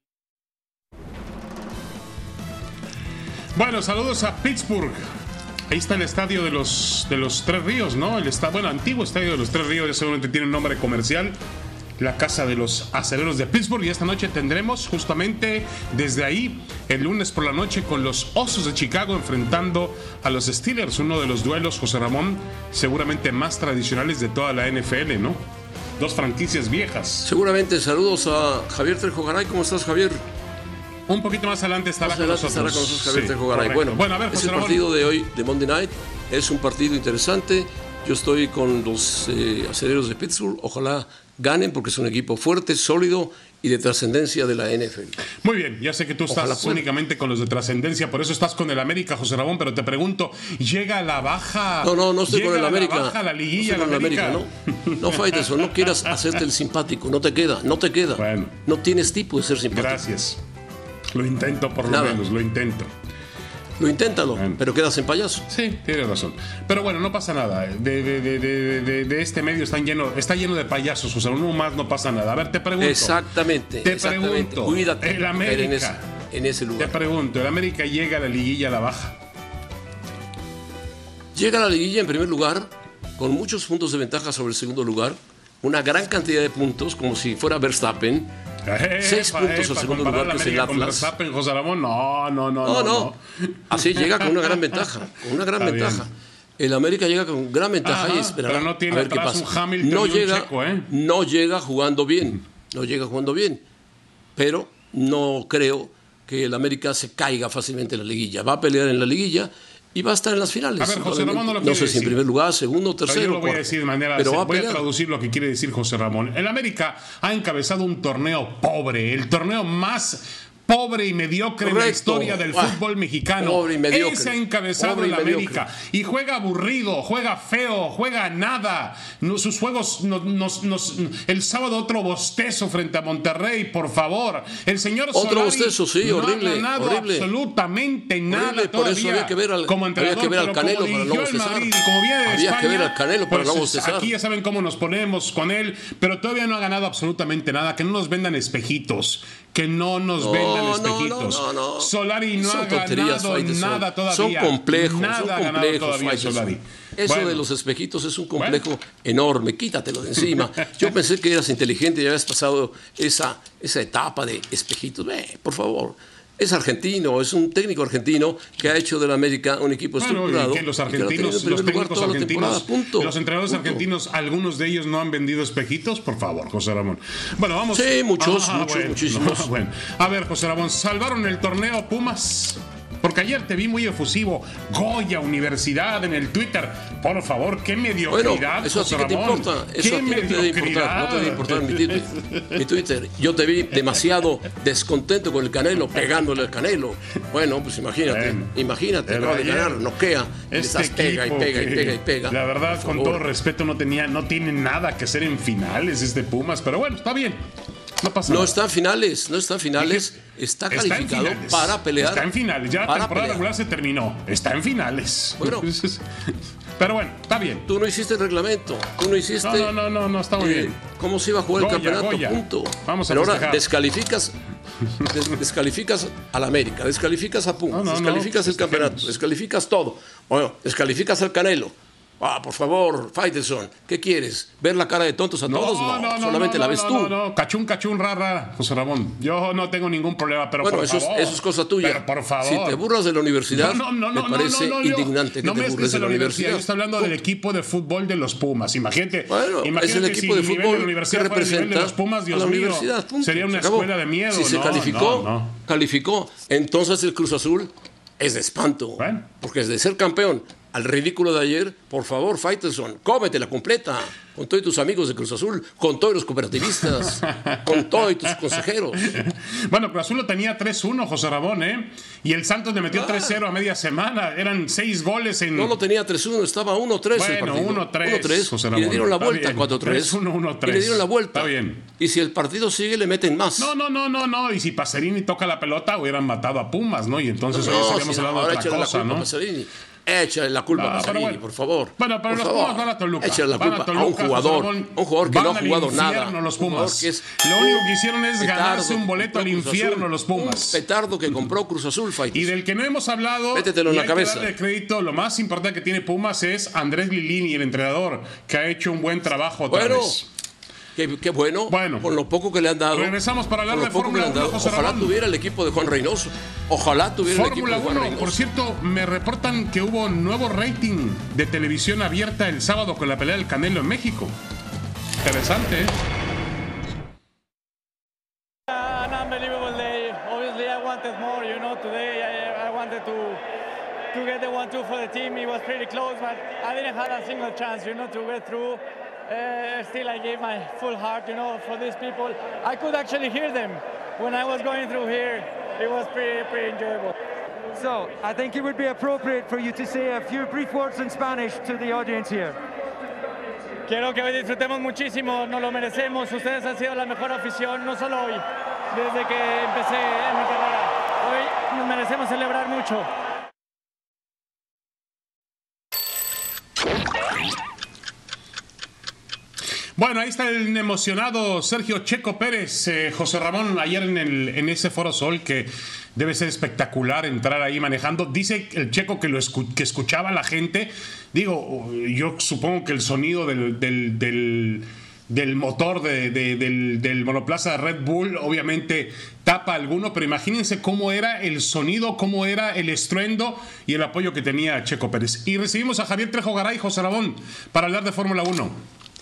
Speaker 5: Bueno, saludos a Pittsburgh. Ahí está el estadio de los, de los Tres Ríos, ¿no? El está, bueno, antiguo estadio de los Tres Ríos, ya seguramente tiene un nombre comercial. La casa de los aceleros de Pittsburgh. Y esta noche tendremos justamente desde ahí, el lunes por la noche, con los Osos de Chicago enfrentando a los Steelers. Uno de los duelos, José Ramón, seguramente más tradicionales de toda la N F L, ¿no? Dos franquicias viejas.
Speaker 4: Seguramente, saludos a Javier Trejo Garay. ¿Cómo estás, Javier?
Speaker 5: Un poquito más adelante estará
Speaker 4: Más
Speaker 5: con
Speaker 4: adelante
Speaker 5: nosotros.
Speaker 4: estará con nosotros Javier
Speaker 5: Sí,
Speaker 4: Trejo Garay.
Speaker 5: correcto.
Speaker 4: Bueno,
Speaker 5: bueno, a ver,
Speaker 4: es
Speaker 5: José
Speaker 4: el
Speaker 5: Ramón.
Speaker 4: partido de hoy, de Monday Night. Es un partido interesante. Yo estoy con los eh, aceleros de Pittsburgh. Ojalá ganen porque es un equipo fuerte, sólido y de trascendencia de la N F L.
Speaker 5: Muy bien, ya sé que tú
Speaker 4: Ojalá
Speaker 5: estás
Speaker 4: pueda.
Speaker 5: únicamente con los de trascendencia, por eso estás con el América, José Ramón, pero te pregunto, ¿llega a la baja?
Speaker 4: No, no, no estoy
Speaker 5: ¿Llega
Speaker 4: con el
Speaker 5: a la
Speaker 4: América.
Speaker 5: baja, la liguilla,
Speaker 4: no estoy con
Speaker 5: la
Speaker 4: el
Speaker 5: América?
Speaker 4: América, no. No, Faitelson, no quieras hacerte el simpático. No te queda, no te queda.
Speaker 5: Bueno.
Speaker 4: No tienes tipo de ser simpático.
Speaker 5: Gracias. Lo intento por lo
Speaker 4: Nada.
Speaker 5: menos, lo intento.
Speaker 4: Lo inténtalo,
Speaker 5: Bueno.
Speaker 4: pero quedas en payaso.
Speaker 5: Sí, tienes razón. Pero bueno, no pasa nada. De, de, de, de, de, de este medio están lleno, está lleno de payasos, José Ramón, más no pasa nada. A ver, te pregunto.
Speaker 4: Exactamente.
Speaker 5: Te
Speaker 4: exactamente.
Speaker 5: pregunto,
Speaker 4: Cuídate
Speaker 5: el
Speaker 4: de caer en ese,
Speaker 5: América.
Speaker 4: en ese
Speaker 5: Te
Speaker 4: lugar.
Speaker 5: pregunto, ¿el América llega a la liguilla a la baja?
Speaker 4: Llega a la liguilla en primer lugar, con muchos puntos de ventaja sobre el segundo lugar, una gran cantidad de puntos, como si fuera Verstappen. Seis
Speaker 5: Epa,
Speaker 4: puntos al
Speaker 5: epa,
Speaker 4: segundo
Speaker 5: comparar
Speaker 4: lugar,
Speaker 5: la
Speaker 4: que es el
Speaker 5: América con
Speaker 4: Atlas.
Speaker 5: Verstappen, José Ramón, no, no, no,
Speaker 4: No,
Speaker 5: no.
Speaker 4: no. Así llega con una gran ventaja, con una gran
Speaker 5: Está
Speaker 4: ventaja.
Speaker 5: bien.
Speaker 4: El América llega con gran ventaja.
Speaker 5: Ajá,
Speaker 4: y esperará
Speaker 5: pero no tiene
Speaker 4: a ver qué
Speaker 5: atrás
Speaker 4: pasa.
Speaker 5: un Hamilton
Speaker 4: no
Speaker 5: y un
Speaker 4: llega,
Speaker 5: Checo, ¿eh?
Speaker 4: no llega jugando bien, no llega jugando bien, pero no creo que el América se caiga fácilmente en la liguilla. Va a pelear en la liguilla y va a estar en las finales.
Speaker 5: A ver, José Ramón no lo
Speaker 4: no
Speaker 5: quiere
Speaker 4: sé si
Speaker 5: decir.
Speaker 4: en primer lugar, segundo, tercero.
Speaker 5: Pero yo lo voy a
Speaker 4: cuarto.
Speaker 5: decir de manera.
Speaker 4: Pero va a
Speaker 5: voy a
Speaker 4: pelear.
Speaker 5: traducir lo que quiere decir José Ramón. El América ha encabezado un torneo pobre, el torneo más pobre y mediocre en la
Speaker 4: Correcto.
Speaker 5: historia del
Speaker 4: Ah,
Speaker 5: fútbol mexicano.
Speaker 4: pobre y mediocre.
Speaker 5: Ese ha encabezado
Speaker 4: Pobre y
Speaker 5: el América.
Speaker 4: mediocre.
Speaker 5: Y juega aburrido, juega feo, juega nada. No, sus juegos, no, nos, nos, el sábado otro bostezo frente a Monterrey, por favor. El señor
Speaker 4: Otro
Speaker 5: Solari
Speaker 4: bostezo, sí,
Speaker 5: no
Speaker 4: horrible,
Speaker 5: ha ganado
Speaker 4: horrible.
Speaker 5: absolutamente nada
Speaker 4: Horrible, por
Speaker 5: todavía.
Speaker 4: eso había que ver al,
Speaker 5: como entrenador,
Speaker 4: había que ver al
Speaker 5: pero como
Speaker 4: Canelo para no
Speaker 5: dirigió el
Speaker 4: bostezar.
Speaker 5: Madrid y como viene de
Speaker 4: Había
Speaker 5: España,
Speaker 4: que ver al Canelo para
Speaker 5: pues,
Speaker 4: no bostezar.
Speaker 5: aquí ya saben cómo nos ponemos con él, pero todavía no ha ganado absolutamente nada. Que no nos vendan espejitos, que no nos
Speaker 4: No,
Speaker 5: vendan
Speaker 4: no,
Speaker 5: espejitos.
Speaker 4: no, no, no.
Speaker 5: Solari no
Speaker 4: Son
Speaker 5: ha
Speaker 4: tonterías,
Speaker 5: ganado
Speaker 4: Faitelson.
Speaker 5: nada todavía.
Speaker 4: Son complejos,
Speaker 5: nada
Speaker 4: son
Speaker 5: ha ganado
Speaker 4: complejos,
Speaker 5: todavía
Speaker 4: Faitelson.
Speaker 5: Solari.
Speaker 4: Eso
Speaker 5: Bueno.
Speaker 4: de los espejitos es un complejo enorme. Quítatelo de encima. Yo pensé que eras inteligente y habías pasado esa, esa etapa de espejitos. Ve, por favor. Es argentino, es un técnico argentino que ha hecho de la América un equipo
Speaker 5: Bueno,
Speaker 4: estructurado.
Speaker 5: y que los
Speaker 4: y que lo ha tenido
Speaker 5: argentinos,
Speaker 4: en
Speaker 5: los
Speaker 4: primer lugar
Speaker 5: técnicos
Speaker 4: toda la
Speaker 5: argentinos,
Speaker 4: temporada. Punto.
Speaker 5: los entrenadores
Speaker 4: Punto.
Speaker 5: argentinos, algunos de ellos no han vendido espejitos, por favor, José Ramón. Bueno, vamos.
Speaker 4: Sí, muchos,
Speaker 5: Ah,
Speaker 4: muchos,
Speaker 5: bueno,
Speaker 4: muchísimos.
Speaker 5: no, bueno. A ver, José Ramón, ¿salvaron el torneo Pumas? Porque ayer te vi muy efusivo. Goya Universidad en el Twitter. Por favor, qué mediocridad.
Speaker 4: Bueno, eso a ti
Speaker 5: José
Speaker 4: que te
Speaker 5: Ramón.
Speaker 4: importa.
Speaker 5: ¿Qué
Speaker 4: Eso a ti no te debe importar. No te debe importar mi Twitter. mi Twitter. Yo te vi demasiado descontento con el Canelo, pegándole al Canelo. Bueno, pues imagínate.
Speaker 5: Bueno,
Speaker 4: imagínate,
Speaker 5: pero
Speaker 4: acaba de
Speaker 5: ayer,
Speaker 4: ganar, noquea. y le
Speaker 5: Este
Speaker 4: das pega y
Speaker 5: equipo
Speaker 4: pega y
Speaker 5: que,
Speaker 4: pega y pega.
Speaker 5: La verdad,
Speaker 4: Por
Speaker 5: con
Speaker 4: favor.
Speaker 5: todo respeto, no tenía, no tiene nada que hacer en finales este Pumas. Pero bueno, está bien. No pasa
Speaker 4: No
Speaker 5: nada.
Speaker 4: está en finales, no está en finales, está
Speaker 5: Está en
Speaker 4: calificado
Speaker 5: finales.
Speaker 4: para pelear.
Speaker 5: Está en finales. Ya la
Speaker 4: para
Speaker 5: temporada
Speaker 4: pelear.
Speaker 5: regular se terminó. Está en finales.
Speaker 4: Bueno.
Speaker 5: Pero bueno, está bien.
Speaker 4: Tú no hiciste el reglamento, tú no hiciste.
Speaker 5: No, no, no, no, no está muy
Speaker 4: eh,
Speaker 5: bien.
Speaker 4: ¿Cómo se iba a jugar
Speaker 5: Goya,
Speaker 4: el campeonato?
Speaker 5: Goya.
Speaker 4: Punto.
Speaker 5: Vamos a
Speaker 4: Pero ahora
Speaker 5: festejar.
Speaker 4: descalificas, des- descalificas al América, descalificas a Pumas,
Speaker 5: No, no, no,
Speaker 4: descalificas el
Speaker 5: festejemos.
Speaker 4: campeonato, descalificas todo. Bueno, descalificas al Canelo. Ah, por favor, Faitelson, ¿qué quieres? ¿Ver la cara de tontos a todos? No, solamente
Speaker 5: no,
Speaker 4: la ves
Speaker 5: no,
Speaker 4: tú.
Speaker 5: No, no, cachún, cachún, rara, José Ramón. Yo no tengo ningún problema, pero
Speaker 4: Bueno,
Speaker 5: por
Speaker 4: eso es,
Speaker 5: favor.
Speaker 4: eso es cosa tuya.
Speaker 5: Pero por favor.
Speaker 4: Si te burlas de la universidad,
Speaker 5: No, no, no,
Speaker 4: me
Speaker 5: no,
Speaker 4: parece
Speaker 5: no, no, yo-
Speaker 4: indignante que
Speaker 5: no
Speaker 4: te
Speaker 5: mezcles
Speaker 4: burles de
Speaker 5: a
Speaker 4: la universidad.
Speaker 5: Yo estoy hablando del equipo de fútbol de los Pumas. Imagínate.
Speaker 4: Bueno,
Speaker 5: imagínate
Speaker 4: es el equipo
Speaker 5: si
Speaker 4: de
Speaker 5: nivel
Speaker 4: fútbol
Speaker 5: la universidad
Speaker 4: que
Speaker 5: fuera el nivel
Speaker 4: representa
Speaker 5: de los Pumas, Dios
Speaker 4: a la
Speaker 5: mío,
Speaker 4: universidad. Punto.
Speaker 5: sería una
Speaker 4: Se acabó.
Speaker 5: escuela de miedo.
Speaker 4: Si se
Speaker 5: No,
Speaker 4: calificó,
Speaker 5: no, no.
Speaker 4: calificó. Entonces el Cruz Azul es de espanto.
Speaker 5: Bueno.
Speaker 4: Porque es de ser campeón al ridículo de ayer, por favor, Faitelson, cómetela completa. Con todos tus amigos de Cruz Azul, con todos los cooperativistas, con todos tus consejeros.
Speaker 5: Bueno, Cruz Azul lo tenía tres uno, José Ramón, ¿eh? Y el Santos le metió
Speaker 4: Ah.
Speaker 5: tres cero a media semana. Eran seis goles en.
Speaker 4: No lo tenía tres uno, estaba uno tres el
Speaker 5: Bueno,
Speaker 4: partido.
Speaker 5: uno tres, José
Speaker 4: Y
Speaker 5: Ramón.
Speaker 4: le dieron la
Speaker 5: Está
Speaker 4: vuelta
Speaker 5: bien.
Speaker 4: cuatro tres.
Speaker 5: tres uno, uno tres.
Speaker 4: Y le dieron la vuelta.
Speaker 5: Está bien.
Speaker 4: Y si el partido sigue, le meten más.
Speaker 5: No, no, no, no, no. Y si Pacerini toca la pelota, hubieran matado a Pumas, ¿no? Y entonces hoy
Speaker 4: No,
Speaker 5: estaríamos
Speaker 4: si
Speaker 5: hablando
Speaker 4: ahora
Speaker 5: de otra
Speaker 4: échale la
Speaker 5: cosa,
Speaker 4: culpa a
Speaker 5: ¿no?
Speaker 4: Pacerini. Échale la culpa
Speaker 5: No,
Speaker 4: a
Speaker 5: pero
Speaker 4: Pacerini,
Speaker 5: bueno.
Speaker 4: por favor.
Speaker 5: Bueno, pero
Speaker 4: Por
Speaker 5: los
Speaker 4: favor.
Speaker 5: Pumas van a Toluca.
Speaker 4: Échale la
Speaker 5: Van
Speaker 4: culpa
Speaker 5: a
Speaker 4: a,
Speaker 5: Toluca,
Speaker 4: un jugador,
Speaker 5: José Ramón.
Speaker 4: un jugador que
Speaker 5: Van
Speaker 4: no ha
Speaker 5: al
Speaker 4: jugado nada.
Speaker 5: infierno los
Speaker 4: Un jugador
Speaker 5: Pumas.
Speaker 4: que es
Speaker 5: Lo único que hicieron es
Speaker 4: petardo
Speaker 5: ganarse un
Speaker 4: que
Speaker 5: boleto
Speaker 4: compró
Speaker 5: al
Speaker 4: Cruz
Speaker 5: infierno
Speaker 4: Azul.
Speaker 5: los Pumas.
Speaker 4: Un petardo que compró Cruz Azul,
Speaker 5: Y
Speaker 4: Faites.
Speaker 5: del que no hemos hablado,
Speaker 4: Métetelo en
Speaker 5: y
Speaker 4: la
Speaker 5: hay
Speaker 4: cabeza.
Speaker 5: que darle crédito, lo más importante que tiene Pumas es Andrés Lilini, el entrenador, que ha hecho un buen trabajo otra
Speaker 4: Bueno,
Speaker 5: vez.
Speaker 4: Qué, qué bueno,
Speaker 5: Bueno.
Speaker 4: con lo poco que le han dado.
Speaker 5: Regresamos para hablar
Speaker 4: con lo
Speaker 5: de
Speaker 4: poco que le
Speaker 5: Fórmula
Speaker 4: han dado.
Speaker 5: uno, José
Speaker 4: Ojalá
Speaker 5: Ramón.
Speaker 4: tuviera el equipo de Juan Reynoso. Ojalá tuviera el equipo
Speaker 5: Fórmula
Speaker 4: de Juan
Speaker 5: uno,
Speaker 4: Reynoso.
Speaker 5: por cierto, me reportan que hubo nuevo rating de televisión abierta el sábado con la pelea del Canelo en México. Interesante, ¿eh?
Speaker 6: An unbelievable day. Obviously, I wanted more. You know, today I, I wanted to to get the one-two for the team. It was pretty close, but I didn't have a single chance. You know, to get through. Uh, still, I gave my full heart. You know, for these people, I could actually hear them when I was going through here. It was pretty pretty enjoyable.
Speaker 7: So, I think it would be appropriate for you to say a few brief words in Spanish to the audience here.
Speaker 6: Quiero que hoy disfrutemos muchísimo, nos lo merecemos. Ustedes han sido la mejor afición, no solo hoy, desde que empecé en mi carrera. Hoy nos merecemos celebrar mucho.
Speaker 5: Bueno, ahí está el emocionado Sergio Checo Pérez, eh, José Ramón, ayer en, el, en ese Foro Sol, que debe ser espectacular entrar ahí manejando. Dice el Checo que, lo escu que escuchaba a la gente. Digo, yo supongo que el sonido del, del, del, del motor de, de, del, del monoplaza de Red Bull, obviamente tapa alguno, pero imagínense cómo era el sonido, cómo era el estruendo y el apoyo que tenía Checo Pérez. Y recibimos a Javier Trejo Garay, José Ramón, para hablar de Fórmula uno.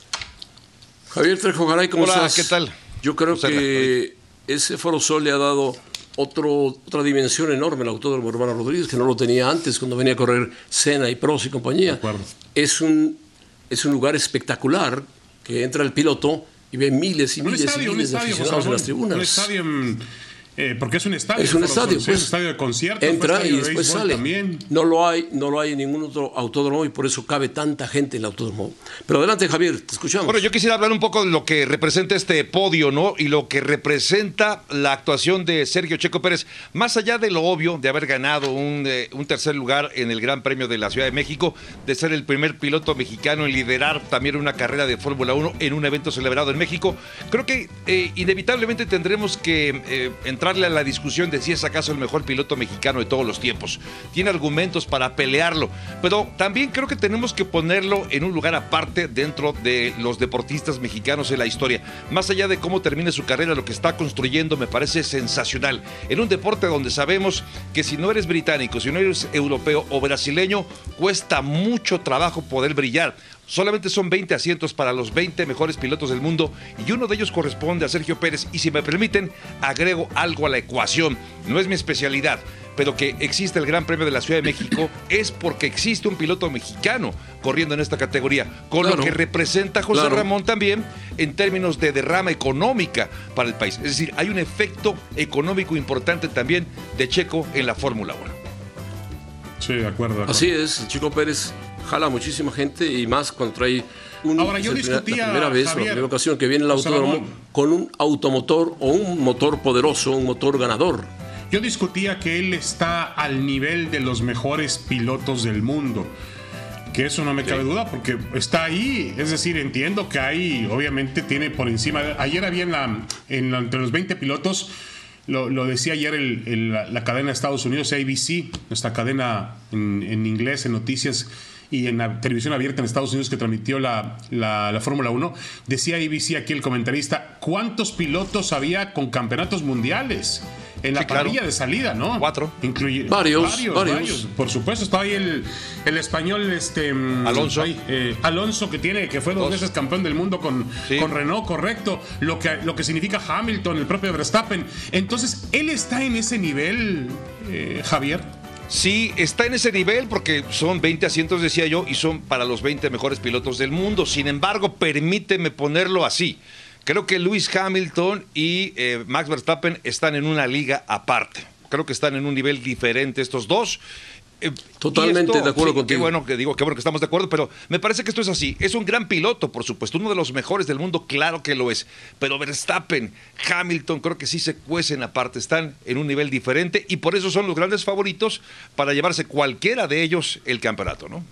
Speaker 4: Javier Trejo Garay, ¿cómo
Speaker 8: Hola,
Speaker 4: estás?
Speaker 8: ¿qué tal?
Speaker 4: Yo creo José, que ese Foro Sol le ha dado otro, otra dimensión enorme al Autódromo Hermano Rodríguez, que no lo tenía antes cuando venía a correr Senna y Prost y compañía. Es un, es un lugar espectacular que entra el piloto y ve miles y miles estadio, y miles estadio, de aficionados en las tribunas.
Speaker 5: Un estadio, eh, porque es un estadio.
Speaker 4: Es un estadio, pues.
Speaker 5: Es un estadio de conciertos.
Speaker 4: Entra y
Speaker 5: de
Speaker 4: después sale.
Speaker 5: También.
Speaker 4: No lo hay, no lo hay en ningún otro autódromo y por eso cabe tanta gente en el autódromo. Pero adelante, Javier, te escuchamos.
Speaker 8: Bueno, yo quisiera hablar un poco de lo que representa este podio, ¿no? Y lo que representa la actuación de Sergio Checo Pérez, más allá de lo obvio de haber ganado un, eh, un tercer lugar en el Gran Premio de la Ciudad de México, de ser el primer piloto mexicano en liderar también una carrera de Fórmula uno en un evento celebrado en México. Creo que eh, inevitablemente tendremos que eh, entrarle a la discusión de si es acaso el mejor piloto mexicano de todos los tiempos. Tiene argumentos para pelearlo, pero también creo que tenemos que ponerlo en un lugar aparte dentro de los deportistas mexicanos en la historia. Más allá de cómo termine su carrera, lo que está construyendo me parece sensacional. En un deporte donde sabemos que si no eres británico, si no eres europeo o brasileño, cuesta mucho trabajo poder brillar. Solamente son veinte asientos para los veinte mejores pilotos del mundo y uno de ellos corresponde a Sergio Pérez. Y si me permiten, agrego algo a la ecuación. No es mi especialidad, pero que existe el Gran Premio de la Ciudad de México es porque existe un piloto mexicano corriendo en esta categoría, con claro. lo que representa José claro. Ramón también en términos de derrama económica para el país. Es decir, hay un efecto económico importante también de Checo en la Fórmula uno.
Speaker 5: Sí, de acuerdo, de acuerdo.
Speaker 4: Así es, Checo Pérez jala muchísima gente y más cuando trae un,
Speaker 5: Ahora yo discutía,
Speaker 4: la primera vez, Javier, la primera ocasión que viene el autódromo con un automotor o un motor poderoso, un motor ganador.
Speaker 5: Yo discutía que él está al nivel de los mejores pilotos del mundo, que eso no me cabe sí. duda porque está ahí, es decir, entiendo que ahí obviamente tiene por encima, ayer había en la, en la, entre los veinte pilotos, Lo, lo decía ayer el, el, la, la cadena de Estados Unidos, A B C, nuestra cadena en, en inglés, en noticias y en la televisión abierta en Estados Unidos que transmitió la, la, la Fórmula uno. Decía A B C aquí el comentarista, ¿cuántos pilotos había con campeonatos mundiales en la sí, parrilla claro. de salida, no?
Speaker 8: Cuatro.
Speaker 5: Incluye,
Speaker 4: varios,
Speaker 5: varios,
Speaker 4: varios.
Speaker 5: varios. Por supuesto, estaba ahí el, el español este,
Speaker 8: Alonso.
Speaker 5: Ay, eh, Alonso, que tiene, que fue dos, dos veces campeón del mundo con, sí. con Renault, correcto. Lo que, lo que significa Hamilton, el propio Verstappen. Entonces, él está en ese nivel, eh, Javier.
Speaker 8: Sí, está en ese nivel porque son veinte asientos, decía yo, y son para los veinte mejores pilotos del mundo. Sin embargo, permíteme ponerlo así. Creo que Lewis Hamilton y eh, Max Verstappen están en una liga aparte. Creo que están en un nivel diferente estos dos. Eh,
Speaker 4: Totalmente esto, de acuerdo
Speaker 8: sí,
Speaker 4: contigo.
Speaker 8: Qué bueno que digo, qué bueno que estamos de acuerdo, pero me parece que esto es así. Es un gran piloto, por supuesto, uno de los mejores del mundo, claro que lo es. Pero Verstappen, Hamilton, creo que sí se cuecen aparte, están en un nivel diferente y por eso son los grandes favoritos para llevarse cualquiera de ellos el campeonato, ¿no?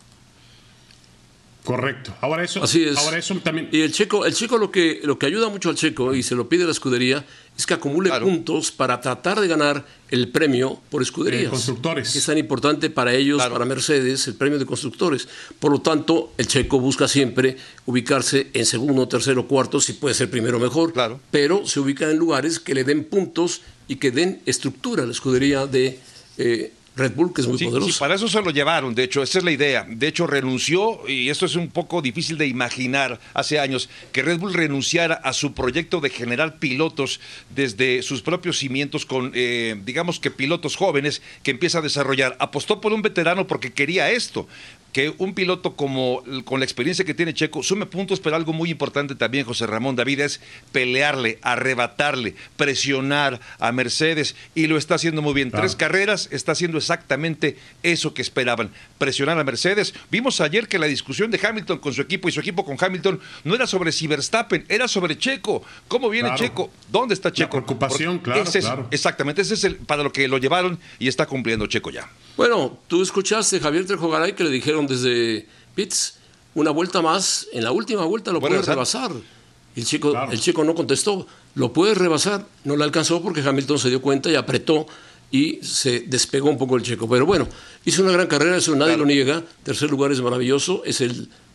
Speaker 5: Correcto. Ahora eso,
Speaker 4: Así es.
Speaker 5: Ahora eso también.
Speaker 4: Y el Checo, el Checo lo que lo que ayuda mucho al Checo y se lo pide la escudería es que acumule claro. puntos para tratar de ganar el premio por escuderías.
Speaker 5: Eh, constructores.
Speaker 4: Que es tan importante para ellos, claro. para Mercedes, el premio de constructores. Por lo tanto, el Checo busca siempre ubicarse en segundo, tercero, cuarto, si puede ser primero mejor.
Speaker 8: Claro.
Speaker 4: Pero se ubica en lugares que le den puntos y que den estructura a la escudería de eh, Red Bull, que es muy
Speaker 8: sí,
Speaker 4: poderoso.
Speaker 8: Sí, para eso se lo llevaron, de hecho, esa es la idea. De hecho, renunció, y esto es un poco difícil de imaginar hace años, que Red Bull renunciara a su proyecto de generar pilotos desde sus propios cimientos con, eh, digamos que pilotos jóvenes que empieza a desarrollar. Apostó por un veterano porque quería esto. Que un piloto como con la experiencia que tiene Checo sume puntos, pero algo muy importante también, José Ramón David, es pelearle, arrebatarle, presionar a Mercedes, y lo está haciendo muy bien. Claro. Tres carreras, está haciendo exactamente eso que esperaban, presionar a Mercedes. Vimos ayer que la discusión de Hamilton con su equipo y su equipo con Hamilton no era sobre si Verstappen, era sobre Checo. ¿Cómo viene claro. Checo? ¿Dónde está Checo?
Speaker 5: La preocupación, Porque claro,
Speaker 8: ese es,
Speaker 5: claro.
Speaker 8: Exactamente, ese es el para lo que lo llevaron y está cumpliendo Checo ya.
Speaker 4: Bueno, tú escuchaste, Javier Trejo Garay, que le dijeron desde pits, una vuelta más, en la última vuelta lo puedes rebasar. El chico, claro. el chico no contestó, lo puedes rebasar, no le alcanzó porque Hamilton se dio cuenta y apretó y se despegó un poco el Checo. Pero bueno, hizo una gran carrera, eso nadie claro. lo niega. Tercer lugar es maravilloso, es el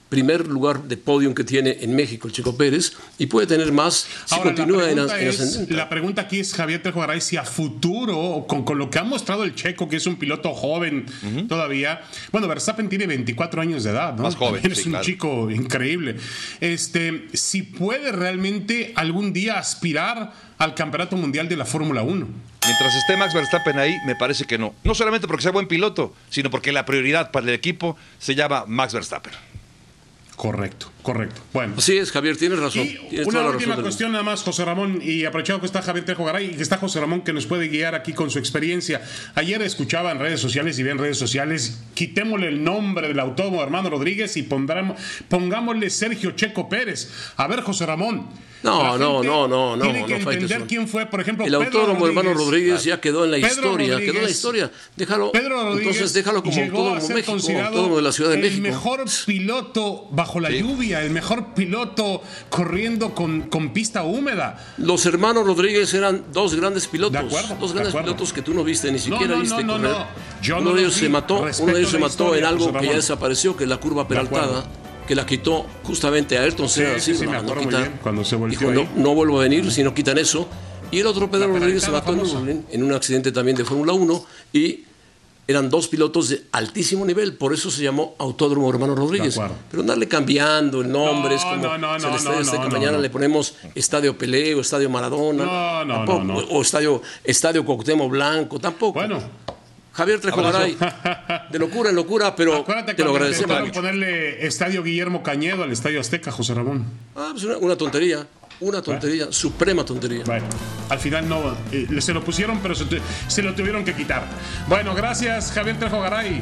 Speaker 4: primer lugar de podium que tiene en México el Checo Pérez, y puede tener más si
Speaker 5: Ahora,
Speaker 4: continúa en,
Speaker 5: en
Speaker 4: es, ascendente.
Speaker 5: La pregunta aquí es, Javier Trejo Garay, si a futuro, con, con lo que ha mostrado el Checo, que es un piloto joven uh-huh. todavía, bueno, Verstappen tiene veinticuatro años de edad, ¿no?
Speaker 8: Más joven,
Speaker 5: es
Speaker 8: sí,
Speaker 5: un
Speaker 8: claro.
Speaker 5: chico increíble. Este, si puede realmente algún día aspirar al Campeonato Mundial de la Fórmula uno.
Speaker 8: Mientras esté Max Verstappen ahí, me parece que no. No solamente porque sea buen piloto, sino porque la prioridad para el equipo se llama Max Verstappen.
Speaker 5: Correcto, correcto. Bueno.
Speaker 4: Así es, Javier, tienes razón.
Speaker 5: Y
Speaker 4: tienes
Speaker 5: una
Speaker 4: toda la
Speaker 5: última
Speaker 4: razón
Speaker 5: cuestión nada más, José Ramón, y aprovechado que está Javier Trejo Garay y que está José Ramón, que nos puede guiar aquí con su experiencia. Ayer escuchaba en redes sociales y vi en redes sociales, quitémosle el nombre del autódromo Hermano Rodríguez y pondremos, pongámosle Sergio Checo Pérez. A ver, José Ramón.
Speaker 4: No, no, no, no, no.
Speaker 5: Tiene que
Speaker 4: no
Speaker 5: entender quién fue, por ejemplo,
Speaker 4: el
Speaker 5: Pedro
Speaker 4: autódromo
Speaker 5: Rodríguez,
Speaker 4: Hermano Rodríguez ya quedó en la
Speaker 5: Pedro
Speaker 4: historia,
Speaker 5: Rodríguez,
Speaker 4: quedó en la historia. Déjalo,
Speaker 5: Pedro Rodríguez
Speaker 4: entonces déjalo como
Speaker 5: llegó
Speaker 4: autódromo
Speaker 5: a ser
Speaker 4: México,
Speaker 5: considerado
Speaker 4: autódromo de la Ciudad de
Speaker 5: el
Speaker 4: México.
Speaker 5: mejor piloto bajo la
Speaker 4: sí.
Speaker 5: lluvia, el mejor piloto corriendo con, con pista húmeda.
Speaker 4: Los hermanos Rodríguez eran dos grandes pilotos,
Speaker 5: de acuerdo,
Speaker 4: dos grandes pilotos que tú no viste, ni siquiera
Speaker 5: no, no,
Speaker 4: viste
Speaker 5: no,
Speaker 4: correr.
Speaker 5: no, no. Yo
Speaker 4: uno
Speaker 5: no
Speaker 4: de ellos
Speaker 5: vi.
Speaker 4: se mató,
Speaker 5: Respeto
Speaker 4: uno de ellos se
Speaker 5: la
Speaker 4: mató
Speaker 5: historia,
Speaker 4: en algo
Speaker 5: José
Speaker 4: que ya
Speaker 5: Ramón.
Speaker 4: desapareció, que es la curva peraltada, que la quitó justamente a Ayrton Senna.
Speaker 5: Sí, sí, sí,
Speaker 4: no,
Speaker 5: me
Speaker 4: no
Speaker 5: acuerdo muy
Speaker 4: quitan.
Speaker 5: bien, cuando se volteó
Speaker 4: Dijo, no,
Speaker 5: ahí.
Speaker 4: no vuelvo a venir si no quitan eso. Y el otro Pedro Rodríguez se mató
Speaker 5: famosa.
Speaker 4: en, en un accidente también de Fórmula uno, y eran dos pilotos de altísimo nivel, por eso se llamó Autódromo Hermano Rodríguez. Pero andarle cambiando el nombre,
Speaker 5: No,
Speaker 4: es como
Speaker 5: no, no,
Speaker 4: se le
Speaker 5: no,
Speaker 4: está
Speaker 5: no,
Speaker 4: este
Speaker 5: no,
Speaker 4: que
Speaker 5: no,
Speaker 4: mañana
Speaker 5: no.
Speaker 4: le ponemos Estadio Pelé o Estadio Maradona.
Speaker 5: No, no,
Speaker 4: tampoco,
Speaker 5: no, no.
Speaker 4: O Estadio, Estadio Cuauhtémoc Blanco, tampoco.
Speaker 5: Bueno.
Speaker 4: Javier Trejo Garay, de locura en locura, pero
Speaker 5: Acuérdate
Speaker 4: te lo
Speaker 5: cuando
Speaker 4: agradecemos.
Speaker 5: intentaron ponerle Estadio Guillermo Cañedo al Estadio Azteca, José Ramón.
Speaker 4: Ah, pues una, una tontería, una tontería, ¿Eh? suprema tontería.
Speaker 5: Bueno, al final no, eh, se lo pusieron, pero se, se lo tuvieron que quitar. Bueno, gracias, Javier Trejo Garay.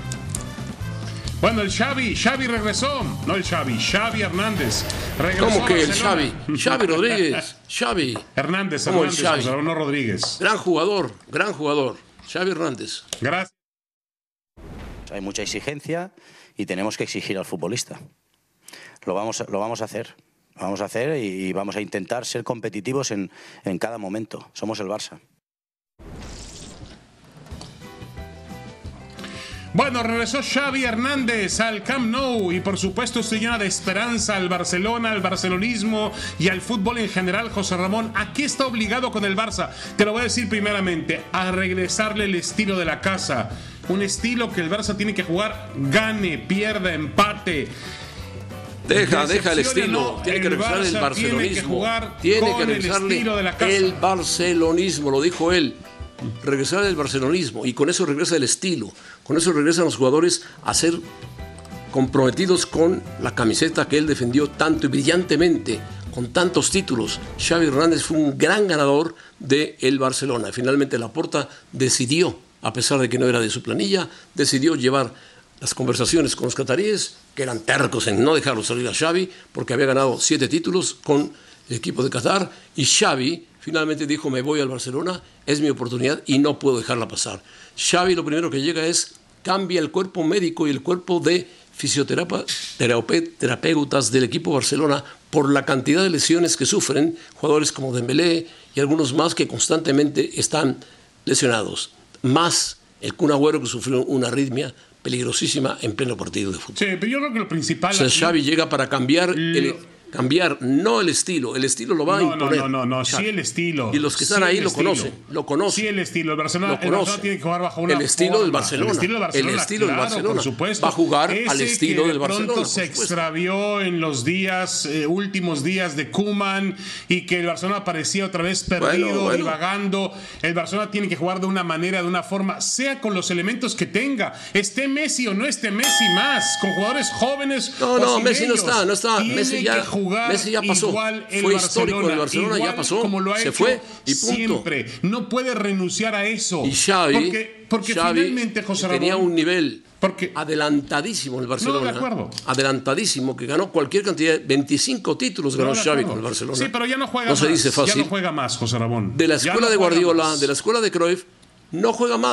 Speaker 5: Bueno, el Xavi, Xavi regresó. No el Xavi, Xavi Hernández. Regresó
Speaker 4: ¿Cómo que el
Speaker 5: Barcelona.
Speaker 4: Xavi? Xavi Rodríguez, Xavi.
Speaker 5: Hernández,
Speaker 4: ¿Cómo el
Speaker 5: Hernández,
Speaker 4: Xavi?
Speaker 5: José, no Rodríguez.
Speaker 4: Gran jugador, gran jugador. Xavi Hernández.
Speaker 5: Gracias.
Speaker 9: Hay mucha exigencia y tenemos que exigir al futbolista. Lo vamos, lo vamos a hacer. Lo vamos a hacer y vamos a intentar ser competitivos en, en cada momento. Somos el Barça.
Speaker 5: Bueno, regresó Xavi Hernández al Camp Nou y por supuesto esto llena de esperanza al Barcelona, al barcelonismo y al fútbol en general. José Ramón, ¿a qué está obligado con el Barça? Te lo voy a decir primeramente, a regresarle el estilo de la casa. Un estilo que el Barça tiene que jugar, gane, pierda, empate.
Speaker 4: Deja, deja el estilo.
Speaker 5: No,
Speaker 4: tiene que regresar el barcelonismo.
Speaker 5: Tiene que
Speaker 4: regresarle
Speaker 5: el, de la
Speaker 4: el barcelonismo, lo dijo él. Regresar el barcelonismo, y con eso regresa el estilo, con eso regresan los jugadores a ser comprometidos con la camiseta que él defendió tanto y brillantemente, con tantos títulos. Xavi Hernández fue un gran ganador del Barcelona. Finalmente Laporta decidió, a pesar de que no era de su planilla, decidió llevar las conversaciones con los cataríes, que eran tercos en no dejarlo salir a Xavi, porque había ganado siete títulos con el equipo de Qatar, y Xavi finalmente dijo, me voy al Barcelona, es mi oportunidad y no puedo dejarla pasar. Xavi lo primero que llega es, cambia el cuerpo médico y el cuerpo de fisioterapeutas del equipo Barcelona por la cantidad de lesiones que sufren jugadores como Dembélé y algunos más que constantemente están lesionados. Más el Kun Agüero, que sufrió una arritmia peligrosísima en pleno partido de fútbol.
Speaker 5: Sí, pero yo creo que lo principal...
Speaker 4: O sea, Xavi llega para cambiar... El, Cambiar, no el estilo. El estilo lo va
Speaker 5: no,
Speaker 4: a imponer.
Speaker 5: No, no, no, no. Sí el estilo.
Speaker 4: Y los que están
Speaker 5: sí
Speaker 4: ahí lo
Speaker 5: estilo.
Speaker 4: conocen. Lo conocen.
Speaker 5: Sí el estilo. El Barcelona,
Speaker 4: lo
Speaker 5: el Barcelona tiene que jugar bajo una
Speaker 4: El estilo
Speaker 5: forma.
Speaker 4: del Barcelona.
Speaker 5: El estilo del Barcelona.
Speaker 4: El estilo
Speaker 5: claro,
Speaker 4: del Barcelona.
Speaker 5: Por supuesto.
Speaker 4: Va a jugar
Speaker 5: Ese
Speaker 4: al estilo
Speaker 5: que
Speaker 4: del Barcelona.
Speaker 5: De pronto se extravió en los días, eh, últimos días de Koeman, y que el Barcelona parecía otra vez perdido,
Speaker 4: bueno, bueno.
Speaker 5: divagando. El Barcelona tiene que jugar de una manera, de una forma, sea con los elementos que tenga. Esté Messi o no esté Messi más. Con jugadores jóvenes.
Speaker 4: No, no, Messi
Speaker 5: ellos.
Speaker 4: no está. No está.
Speaker 5: Tiene
Speaker 4: Messi ya,
Speaker 5: que jugar
Speaker 4: Messi ya pasó.
Speaker 5: Igual el
Speaker 4: fue
Speaker 5: Barcelona,
Speaker 4: histórico el Barcelona,
Speaker 5: igual
Speaker 4: ya pasó.
Speaker 5: Como lo ha
Speaker 4: se
Speaker 5: hecho
Speaker 4: fue y punto.
Speaker 5: Siempre. No puede renunciar a eso.
Speaker 4: Y Xavi,
Speaker 5: porque, porque
Speaker 4: Xavi
Speaker 5: finalmente, José Ramón,
Speaker 4: tenía un nivel
Speaker 5: porque,
Speaker 4: adelantadísimo el Barcelona.
Speaker 5: No, de acuerdo.
Speaker 4: Adelantadísimo, que ganó cualquier cantidad. veinticinco títulos ganó
Speaker 5: no,
Speaker 4: Xavi con el Barcelona.
Speaker 5: Sí, pero ya no juega
Speaker 4: no
Speaker 5: más.
Speaker 4: Se dice fácil.
Speaker 5: Ya no juega más, José Ramón.
Speaker 4: De la escuela
Speaker 5: no
Speaker 4: de Guardiola,
Speaker 5: más.
Speaker 4: de la escuela de Cruyff, no juega más.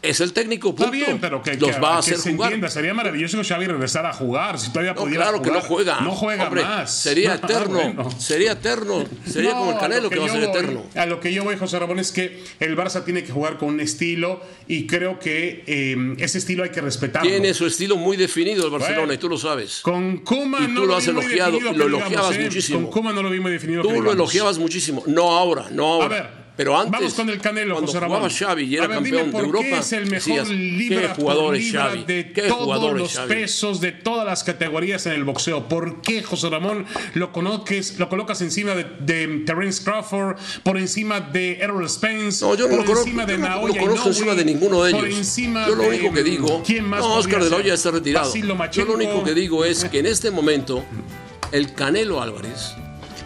Speaker 4: Es el técnico, punto.
Speaker 5: Está bien, pero que,
Speaker 4: los
Speaker 5: que,
Speaker 4: va a
Speaker 5: que
Speaker 4: hacer
Speaker 5: se
Speaker 4: jugar.
Speaker 5: entienda. Sería maravilloso que Xavi regresara a jugar. Si todavía
Speaker 4: No,
Speaker 5: pudiera
Speaker 4: claro
Speaker 5: jugar.
Speaker 4: que no juega.
Speaker 5: No juega
Speaker 4: Hombre,
Speaker 5: más.
Speaker 4: Sería
Speaker 5: Ah,
Speaker 4: eterno.
Speaker 5: bueno.
Speaker 4: Sería eterno. Sería
Speaker 5: No,
Speaker 4: como el Canelo,
Speaker 5: a lo
Speaker 4: que, va a
Speaker 5: yo
Speaker 4: ser
Speaker 5: voy-
Speaker 4: eterno.
Speaker 5: A lo que yo voy, José Ramón, es que el Barça tiene que jugar con un estilo y creo que eh, ese estilo hay que respetarlo.
Speaker 4: Tiene su estilo muy definido el Barcelona,
Speaker 5: Bueno,
Speaker 4: y tú lo sabes.
Speaker 5: Con Koeman
Speaker 4: Y tú
Speaker 5: no
Speaker 4: lo has
Speaker 5: vi muy
Speaker 4: elogiado,
Speaker 5: definido,
Speaker 4: lo
Speaker 5: que
Speaker 4: elogiabas
Speaker 5: digamos, ¿eh?
Speaker 4: muchísimo.
Speaker 5: Con Koeman no lo vi muy definido.
Speaker 4: Tú
Speaker 5: que
Speaker 4: lo
Speaker 5: digamos.
Speaker 4: elogiabas muchísimo. No ahora, no ahora.
Speaker 5: A ver,
Speaker 4: pero antes,
Speaker 5: vamos con el Canelo,
Speaker 4: cuando
Speaker 5: José
Speaker 4: jugaba
Speaker 5: Ramón.
Speaker 4: Xavi y era
Speaker 5: A ver, dime
Speaker 4: campeón
Speaker 5: por
Speaker 4: de Europa,
Speaker 5: qué es el mejor
Speaker 4: decías,
Speaker 5: libra
Speaker 4: qué
Speaker 5: por
Speaker 4: jugador es
Speaker 5: libra
Speaker 4: Xavi,
Speaker 5: de
Speaker 4: qué
Speaker 5: todos
Speaker 4: jugador es
Speaker 5: los
Speaker 4: Xavi.
Speaker 5: pesos, de todas las categorías en el boxeo. ¿Por qué, José Ramón, lo, coloques, lo colocas encima de, de Terence Crawford, por encima de Errol Spence,
Speaker 4: No, yo no
Speaker 5: por
Speaker 4: lo conozco,
Speaker 5: encima de
Speaker 4: yo no
Speaker 5: Naoya
Speaker 4: lo conozco
Speaker 5: Inoue,
Speaker 4: encima de ninguno de
Speaker 5: por
Speaker 4: ellos.
Speaker 5: encima
Speaker 4: Yo lo
Speaker 5: de-
Speaker 4: único que digo,
Speaker 5: ¿quién más
Speaker 4: no, Oscar
Speaker 5: podría
Speaker 4: de la
Speaker 5: ser?
Speaker 4: Hoya está retirado.
Speaker 5: Basil
Speaker 4: Yo
Speaker 5: Lomachenko.
Speaker 4: lo único que digo es que en este momento el Canelo Álvarez,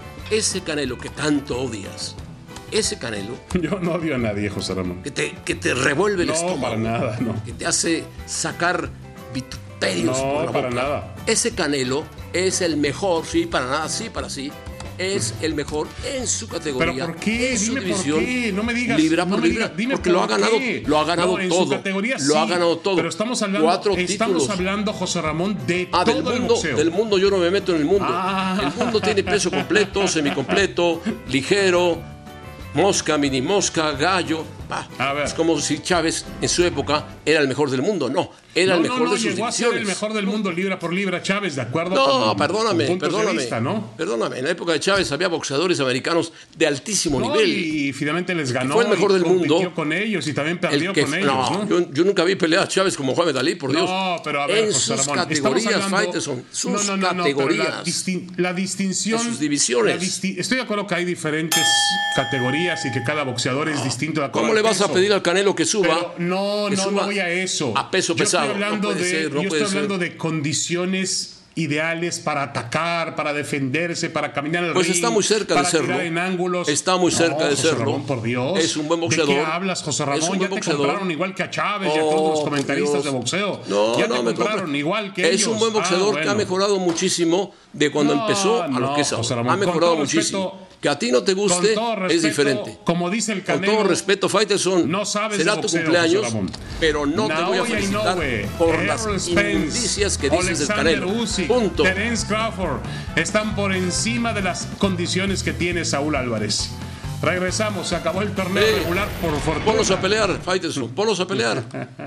Speaker 4: ese Canelo que tanto odias, ese Canelo
Speaker 5: Yo no odio a nadie, José Ramón.
Speaker 4: que te, que te revuelve el
Speaker 5: No,
Speaker 4: estómago,
Speaker 5: para nada, no.
Speaker 4: que te hace sacar vituperios
Speaker 5: No,
Speaker 4: por la
Speaker 5: para
Speaker 4: boca.
Speaker 5: nada.
Speaker 4: Ese Canelo es el mejor, sí, para nada, sí, para sí. Es el mejor en su categoría.
Speaker 5: ¿Pero por qué?
Speaker 4: En su
Speaker 5: Dime por
Speaker 4: división,
Speaker 5: qué. No me digas.
Speaker 4: Libra
Speaker 5: no
Speaker 4: por
Speaker 5: me
Speaker 4: libra.
Speaker 5: digas, dime
Speaker 4: porque
Speaker 5: por
Speaker 4: lo ha ganado,
Speaker 5: qué.
Speaker 4: lo ha ganado
Speaker 5: No, en
Speaker 4: todo.
Speaker 5: su categoría
Speaker 4: lo ha
Speaker 5: sí,
Speaker 4: ganado todo.
Speaker 5: Pero estamos hablando,
Speaker 4: Cuatro
Speaker 5: estamos
Speaker 4: títulos.
Speaker 5: hablando, José Ramón, de
Speaker 4: Ah,
Speaker 5: todo
Speaker 4: del
Speaker 5: el
Speaker 4: mundo,
Speaker 5: boxeo.
Speaker 4: del mundo yo no me meto en el mundo.
Speaker 5: Ah.
Speaker 4: El mundo tiene peso completo, semicompleto, ligero, mosca, mini mosca, gallo. Bah,
Speaker 5: A ver.
Speaker 4: es como si Chávez en su época era el mejor del mundo. No, era
Speaker 5: No,
Speaker 4: el mejor
Speaker 5: no, no,
Speaker 4: de sus
Speaker 5: llegó a ser
Speaker 4: divisiones.
Speaker 5: el mejor del mundo libra por libra, Chávez, de acuerdo
Speaker 4: No,
Speaker 5: con
Speaker 4: perdóname,
Speaker 5: con puntos
Speaker 4: perdóname.
Speaker 5: de vista, ¿no?
Speaker 4: Perdóname, en la época de Chávez había boxeadores americanos de altísimo
Speaker 5: No,
Speaker 4: nivel.
Speaker 5: y finalmente les ganó.
Speaker 4: fue el mejor
Speaker 5: y
Speaker 4: del
Speaker 5: compitió
Speaker 4: mundo.
Speaker 5: con ellos y también
Speaker 4: El
Speaker 5: perdió
Speaker 4: que-
Speaker 5: con ellos,
Speaker 4: no,
Speaker 5: ¿no?
Speaker 4: Yo, yo nunca vi pelear a Chávez como Muhammad Ali, por Dios.
Speaker 5: No, pero a ver,
Speaker 4: en
Speaker 5: José
Speaker 4: sus
Speaker 5: Ramón,
Speaker 4: categorías,
Speaker 5: estamos hablando-
Speaker 4: Faitelson, sus
Speaker 5: no, no, no, no,
Speaker 4: categorías.
Speaker 5: pero la, distin- la distinción.
Speaker 4: En sus divisiones.
Speaker 5: la disti- estoy de acuerdo que hay diferentes categorías y que cada boxeador es distinto de acuerdo
Speaker 4: ¿Cómo
Speaker 5: al
Speaker 4: le vas a
Speaker 5: peso.
Speaker 4: pedir al Canelo que suba?
Speaker 5: Pero no,
Speaker 4: que
Speaker 5: no,
Speaker 4: suba
Speaker 5: no voy a eso.
Speaker 4: A peso
Speaker 5: Yo
Speaker 4: pesado.
Speaker 5: Estoy hablando
Speaker 4: no puede
Speaker 5: de,
Speaker 4: ser, no
Speaker 5: yo
Speaker 4: puede
Speaker 5: estoy hablando
Speaker 4: ser.
Speaker 5: de condiciones ideales para atacar, para defenderse, para caminar al
Speaker 4: Pues
Speaker 5: ring,
Speaker 4: está muy cerca de
Speaker 5: para
Speaker 4: serlo.
Speaker 5: tirar en ángulos.
Speaker 4: Está muy cerca
Speaker 5: No,
Speaker 4: de
Speaker 5: José
Speaker 4: serlo.
Speaker 5: Ramón, por Dios.
Speaker 4: Es un buen boxeador.
Speaker 5: ¿De qué hablas, José
Speaker 4: Es
Speaker 5: Ramón?
Speaker 4: un
Speaker 5: Ya
Speaker 4: buen
Speaker 5: te
Speaker 4: boxeador.
Speaker 5: compraron igual que a Chávez y a
Speaker 4: Oh,
Speaker 5: todos los
Speaker 4: por
Speaker 5: comentaristas
Speaker 4: Dios.
Speaker 5: de boxeo.
Speaker 4: No,
Speaker 5: ya
Speaker 4: no,
Speaker 5: te
Speaker 4: me
Speaker 5: compraron
Speaker 4: compra.
Speaker 5: igual que
Speaker 4: Es
Speaker 5: ellos.
Speaker 4: un buen boxeador
Speaker 5: Ah,
Speaker 4: que ha
Speaker 5: bueno.
Speaker 4: mejorado muchísimo de cuando
Speaker 5: No,
Speaker 4: empezó a lo
Speaker 5: no,
Speaker 4: que es
Speaker 5: José
Speaker 4: ahora.
Speaker 5: Ramón,
Speaker 4: Ha
Speaker 5: con
Speaker 4: mejorado
Speaker 5: todo
Speaker 4: muchísimo.
Speaker 5: respeto-
Speaker 4: Que a ti no te guste
Speaker 5: Con todo respeto,
Speaker 4: es diferente.
Speaker 5: como dice el
Speaker 4: Con
Speaker 5: Canelo,
Speaker 4: todo respeto, Faitelson,
Speaker 5: no sabes
Speaker 4: será
Speaker 5: de
Speaker 4: tu
Speaker 5: boxeo,
Speaker 4: cumpleaños,
Speaker 5: José Ramón.
Speaker 4: pero no te voy a
Speaker 5: Naoya
Speaker 4: felicitar
Speaker 5: Inoue,
Speaker 4: por las
Speaker 5: Errol Spence,
Speaker 4: indicias que dices del
Speaker 5: Alexander
Speaker 4: Canelo.
Speaker 5: Usyk,
Speaker 4: Punto.
Speaker 5: Terence Crawford están por encima de las condiciones que tiene Saúl Álvarez. Regresamos, se acabó el torneo
Speaker 4: Sí.
Speaker 5: regular por fortuna.
Speaker 4: Ponlos a pelear, Faitelson, ponlos a pelear.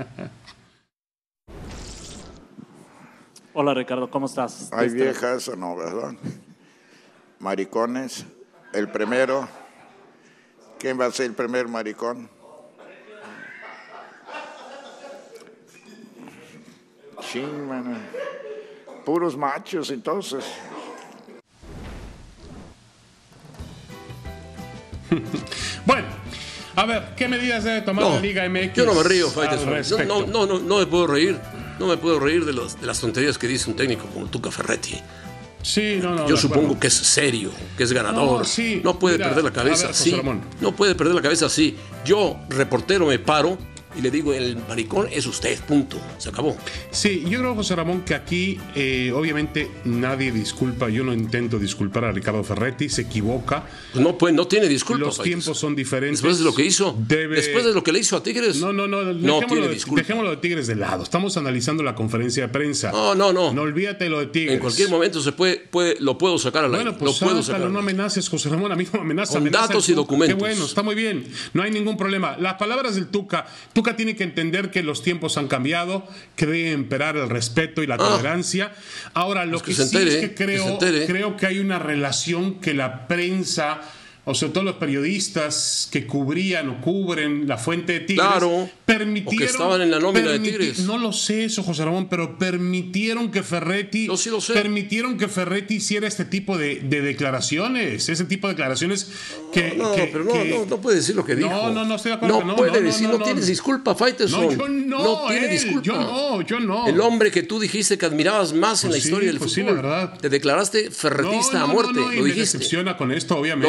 Speaker 10: Hola Ricardo, ¿cómo estás?
Speaker 11: Hay
Speaker 10: Desde-
Speaker 11: viejas o no, ¿verdad? Maricones. El primero. ¿Quién va a ser el primer maricón? Chin, mano. Puros machos, entonces.
Speaker 5: Bueno, a ver, ¿qué medidas debe tomar
Speaker 4: No,
Speaker 5: la Liga M X?
Speaker 4: yo no me río,
Speaker 5: al
Speaker 4: Faitelson. Yo
Speaker 5: respecto?
Speaker 4: No, no, no, no me puedo reír. No me puedo reír de, los, de las tonterías que dice un técnico como Tuca Ferretti.
Speaker 5: Sí, no, no.
Speaker 4: Yo
Speaker 5: de
Speaker 4: supongo
Speaker 5: acuerdo.
Speaker 4: que es serio, que es ganador.
Speaker 5: No, sí,
Speaker 4: No puede
Speaker 5: mira,
Speaker 4: perder la
Speaker 5: a
Speaker 4: cabeza
Speaker 5: ver, José
Speaker 4: así.
Speaker 5: Ramón.
Speaker 4: No puede perder la cabeza así. Yo, reportero, me paro y le digo, el maricón es usted, punto. Se acabó.
Speaker 5: Sí, yo creo, José Ramón, que aquí eh, obviamente nadie disculpa, yo no intento disculpar a Ricardo Ferretti, se equivoca.
Speaker 4: Pues no, pues, no tiene disculpas.
Speaker 5: Los
Speaker 4: Faitelson.
Speaker 5: tiempos son diferentes.
Speaker 4: Después de lo que hizo,
Speaker 5: Debe-
Speaker 4: después de lo que le hizo a Tigres.
Speaker 5: No, no, no,
Speaker 4: no
Speaker 5: dejémoslo,
Speaker 4: tiene
Speaker 5: de,
Speaker 4: disculpas.
Speaker 5: dejémoslo de Tigres de lado. Estamos analizando la conferencia de prensa.
Speaker 4: No, no, no.
Speaker 5: No olvídate lo de Tigres.
Speaker 4: En cualquier momento se puede, puede, lo puedo sacar al aire.
Speaker 5: Bueno, pues
Speaker 4: lo puedo
Speaker 5: sácalo,
Speaker 4: sacar.
Speaker 5: no amenaces, José Ramón, a mí no me amenaza.
Speaker 4: Con
Speaker 5: amenaza
Speaker 4: datos
Speaker 5: el
Speaker 4: y
Speaker 5: Tuca.
Speaker 4: documentos.
Speaker 5: Qué bueno, está muy bien, no hay ningún problema. Las palabras del Tuca, Tuca tiene que entender que los tiempos han cambiado, que debe imperar el respeto y la
Speaker 4: Ah.
Speaker 5: tolerancia. Ahora, lo
Speaker 4: Pues que
Speaker 5: que,
Speaker 4: se
Speaker 5: sí
Speaker 4: entere,
Speaker 5: es que
Speaker 4: que
Speaker 5: creo,
Speaker 4: se entere.
Speaker 5: creo que hay una relación que la prensa, o sobre todo los periodistas que cubrían o cubren la fuente de Tigres,
Speaker 4: Claro,
Speaker 5: permitieron...
Speaker 4: o que estaban en la nómina de
Speaker 5: permiti-
Speaker 4: Tigres.
Speaker 5: No lo sé eso, José Ramón, pero permitieron que Ferretti...
Speaker 4: Yo sí lo sé.
Speaker 5: Permitieron que Ferretti hiciera este tipo de, de declaraciones, ese tipo de declaraciones que...
Speaker 4: No,
Speaker 5: que-
Speaker 4: pero no,
Speaker 5: que-
Speaker 4: no, no puede decir lo que dijo.
Speaker 5: No, no, no estoy de acuerdo.
Speaker 4: No,
Speaker 5: que no,
Speaker 4: puede
Speaker 5: no, no,
Speaker 4: decir, no,
Speaker 5: no, no.
Speaker 4: tienes disculpa, Faitelson.
Speaker 5: No, yo no,
Speaker 4: tiene
Speaker 5: él,
Speaker 4: disculpa.
Speaker 5: yo no, yo no.
Speaker 4: El hombre que tú dijiste que admirabas más en
Speaker 5: Pues
Speaker 4: la
Speaker 5: sí,
Speaker 4: historia del
Speaker 5: pues sí,
Speaker 4: fútbol.
Speaker 5: la verdad.
Speaker 4: Te declaraste ferretista
Speaker 5: No, no,
Speaker 4: a muerte,
Speaker 5: no, no, y
Speaker 4: lo
Speaker 5: me
Speaker 4: dijiste.
Speaker 5: decepciona con esto, obviamente.
Speaker 4: Lo dijiste,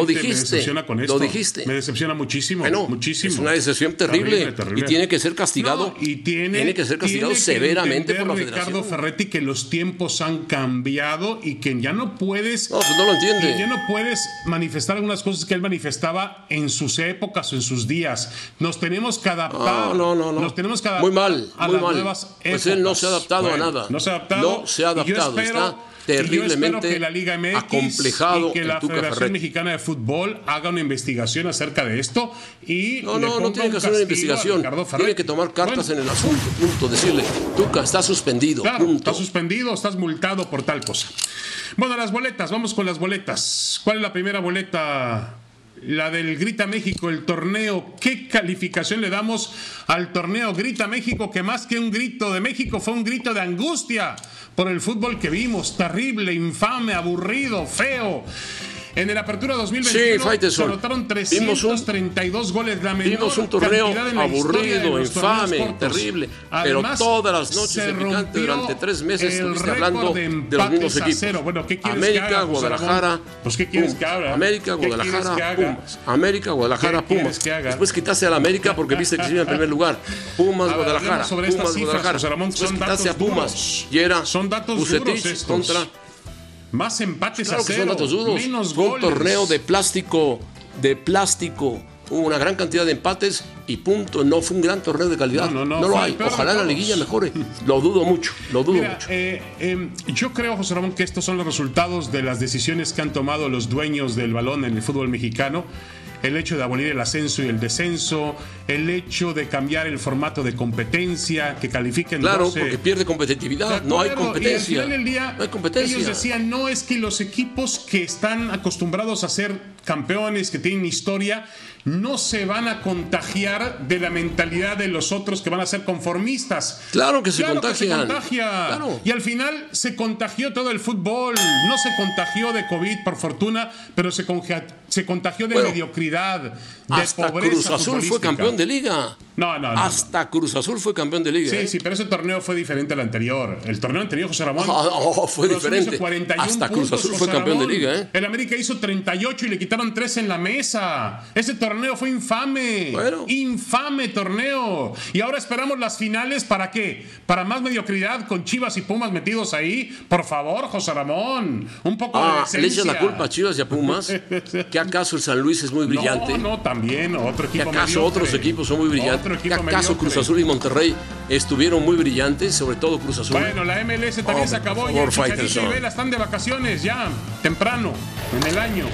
Speaker 5: decepciona con esto.
Speaker 4: Lo dijiste.
Speaker 5: Me decepciona muchísimo.
Speaker 4: Bueno,
Speaker 5: muchísimo.
Speaker 4: es una decepción terrible,
Speaker 5: terrible, terrible.
Speaker 4: y tiene que ser castigado.
Speaker 5: No, y tiene,
Speaker 4: tiene que ser castigado
Speaker 5: tiene que
Speaker 4: severamente por la
Speaker 5: Ricardo
Speaker 4: federación.
Speaker 5: Ferretti que los tiempos han cambiado y que ya no puedes.
Speaker 4: No, pues no lo entiende.
Speaker 5: Y ya no puedes manifestar algunas cosas que él manifestaba en sus épocas o en sus días. Nos tenemos que adaptar.
Speaker 4: No, no, no, no.
Speaker 5: Nos tenemos que adaptar
Speaker 4: muy mal,
Speaker 5: a
Speaker 4: muy
Speaker 5: las
Speaker 4: mal.
Speaker 5: nuevas épocas.
Speaker 4: Pues él no se ha adaptado
Speaker 5: bueno,
Speaker 4: a nada.
Speaker 5: No se ha adaptado.
Speaker 4: No se ha adaptado.
Speaker 5: Y yo espero,
Speaker 4: Está terriblemente
Speaker 5: que la Liga M X
Speaker 4: acomplejado
Speaker 5: y que
Speaker 4: el
Speaker 5: la
Speaker 4: Tuca
Speaker 5: Federación
Speaker 4: Ferretti.
Speaker 5: Mexicana de Fútbol haga una investigación acerca de esto y
Speaker 4: No,
Speaker 5: le
Speaker 4: no,
Speaker 5: ponga
Speaker 4: no tiene
Speaker 5: un
Speaker 4: que hacer una
Speaker 5: castigo a
Speaker 4: investigación.
Speaker 5: Ricardo Ferretti.
Speaker 4: Tiene que tomar cartas
Speaker 5: Bueno,
Speaker 4: en el asunto. Punto. Decirle, Tuca, está suspendido.
Speaker 5: Claro,
Speaker 4: punto.
Speaker 5: estás suspendido, estás multado por tal cosa. Bueno, las boletas, vamos con las boletas. ¿Cuál es la primera boleta? La del Grita México, el torneo. ¿Qué calificación le damos al torneo Grita México? Que más que un grito de México fue un grito de angustia por el fútbol que vimos. Terrible, infame, aburrido, feo. En el Apertura dos mil veintiuno
Speaker 4: Sí, Faitelson.
Speaker 5: se anotaron trescientos treinta y dos goles. La menor
Speaker 4: Vimos un torneo
Speaker 5: cantidad en la historia de
Speaker 4: aburrido,
Speaker 5: los
Speaker 4: infame,
Speaker 5: torneos cortos.
Speaker 4: terrible.
Speaker 5: Además,
Speaker 4: pero todas las noches
Speaker 5: se
Speaker 4: de picante
Speaker 5: rompió
Speaker 4: durante tres meses
Speaker 5: el
Speaker 4: estuviste
Speaker 5: récord
Speaker 4: hablando
Speaker 5: de
Speaker 4: de, los
Speaker 5: empates
Speaker 4: mismos
Speaker 5: a
Speaker 4: equipos.
Speaker 5: cero. Bueno, ¿qué quieres
Speaker 4: América,
Speaker 5: que haga, José
Speaker 4: Guadalajara.
Speaker 5: Ramón? Pues, ¿qué quieres
Speaker 4: Pumas.
Speaker 5: que haga?
Speaker 4: América,
Speaker 5: ¿Qué quieres
Speaker 4: Guadalajara,
Speaker 5: que haga?
Speaker 4: Pumas. América, Guadalajara,
Speaker 5: ¿Qué quieres
Speaker 4: Pumas.
Speaker 5: que haga?
Speaker 4: Después quitaste a la América porque viste que se iba en primer lugar. Pumas,
Speaker 5: A ver,
Speaker 4: Guadalajara.
Speaker 5: hablemos sobre estas
Speaker 4: Pumas,
Speaker 5: cifras,
Speaker 4: Guadalajara.
Speaker 5: José Ramón,
Speaker 4: Después
Speaker 5: son
Speaker 4: quitaste a
Speaker 5: datos
Speaker 4: Pumas.
Speaker 5: duros.
Speaker 4: Y era
Speaker 5: Son datos
Speaker 4: Vucetich
Speaker 5: duros estos.
Speaker 4: contra.
Speaker 5: Más empates
Speaker 4: Claro
Speaker 5: a
Speaker 4: que
Speaker 5: cero,
Speaker 4: son datos duros.
Speaker 5: menos
Speaker 4: Fue un
Speaker 5: goles.
Speaker 4: torneo de plástico, de plástico. Hubo una gran cantidad de empates y punto. No fue un gran torneo de calidad.
Speaker 5: No, no, no,
Speaker 4: no lo
Speaker 5: fue
Speaker 4: hay.
Speaker 5: el peor de
Speaker 4: Ojalá la
Speaker 5: todos.
Speaker 4: liguilla mejore. Lo dudo mucho. Lo dudo
Speaker 5: Mira,
Speaker 4: mucho.
Speaker 5: eh, eh, yo creo, José Ramón, que estos son los resultados de las decisiones que han tomado los dueños del balón en el fútbol mexicano. El hecho de abolir el ascenso y el descenso, el hecho de cambiar el formato de competencia, que califiquen
Speaker 4: Claro,
Speaker 5: doce.
Speaker 4: porque pierde competitividad.
Speaker 5: De
Speaker 4: No hay
Speaker 5: acuerdo,
Speaker 4: competencia.
Speaker 5: Y al final del día,
Speaker 4: no hay competencia.
Speaker 5: ellos decían, no, es que los equipos que están acostumbrados a ser campeones, que tienen historia, no se van a contagiar de la mentalidad de los otros que van a ser conformistas.
Speaker 4: Claro que se
Speaker 5: Claro que se
Speaker 4: contagian.
Speaker 5: contagia.
Speaker 4: Claro.
Speaker 5: Y al final se contagió todo el fútbol. No se contagió de COVID, por fortuna, pero se, conja- se contagió de
Speaker 4: Bueno,
Speaker 5: mediocridad, de
Speaker 4: Hasta
Speaker 5: pobreza
Speaker 4: Cruz Azul fue
Speaker 5: futbolística.
Speaker 4: campeón de liga.
Speaker 5: No, no, no.
Speaker 4: Hasta Cruz Azul fue campeón de liga.
Speaker 5: Sí,
Speaker 4: ¿eh?
Speaker 5: sí, pero ese torneo fue diferente al anterior. El torneo anterior, José Ramón.
Speaker 4: Oh, oh, fue
Speaker 5: Cruz Azul
Speaker 4: diferente.
Speaker 5: hizo cuarenta y uno
Speaker 4: Hasta Cruz
Speaker 5: puntos,
Speaker 4: Azul
Speaker 5: José
Speaker 4: fue campeón de
Speaker 5: Ramón.
Speaker 4: liga, ¿eh?
Speaker 5: El América hizo treinta y ocho y le quitaron tres en la mesa. Ese torneo fue infame.
Speaker 4: Bueno.
Speaker 5: Infame torneo. Y ahora esperamos las finales. ¿Para qué? ¿Para más mediocridad con Chivas y Pumas metidos ahí? Por favor, José Ramón. Un poco de
Speaker 4: Ah,
Speaker 5: decencia.
Speaker 4: le echan la culpa a Chivas y a Pumas. ¿Que acaso el San Luis es muy brillante?
Speaker 5: No, no, también. Otro
Speaker 4: ¿Que
Speaker 5: equipo
Speaker 4: acaso
Speaker 5: mediocre.
Speaker 4: otros equipos son muy brillantes?
Speaker 5: Otro
Speaker 4: ¿Que
Speaker 5: equipo
Speaker 4: acaso
Speaker 5: mediocre.
Speaker 4: Cruz Azul y Monterrey estuvieron muy brillantes? Sobre todo Cruz Azul.
Speaker 5: Bueno, la M L S también
Speaker 4: Hombre,
Speaker 5: se acabó
Speaker 4: por
Speaker 5: y
Speaker 4: favor,
Speaker 5: el Chicharito
Speaker 4: Faitelson.
Speaker 5: y Vela están de vacaciones ya, temprano, en el año.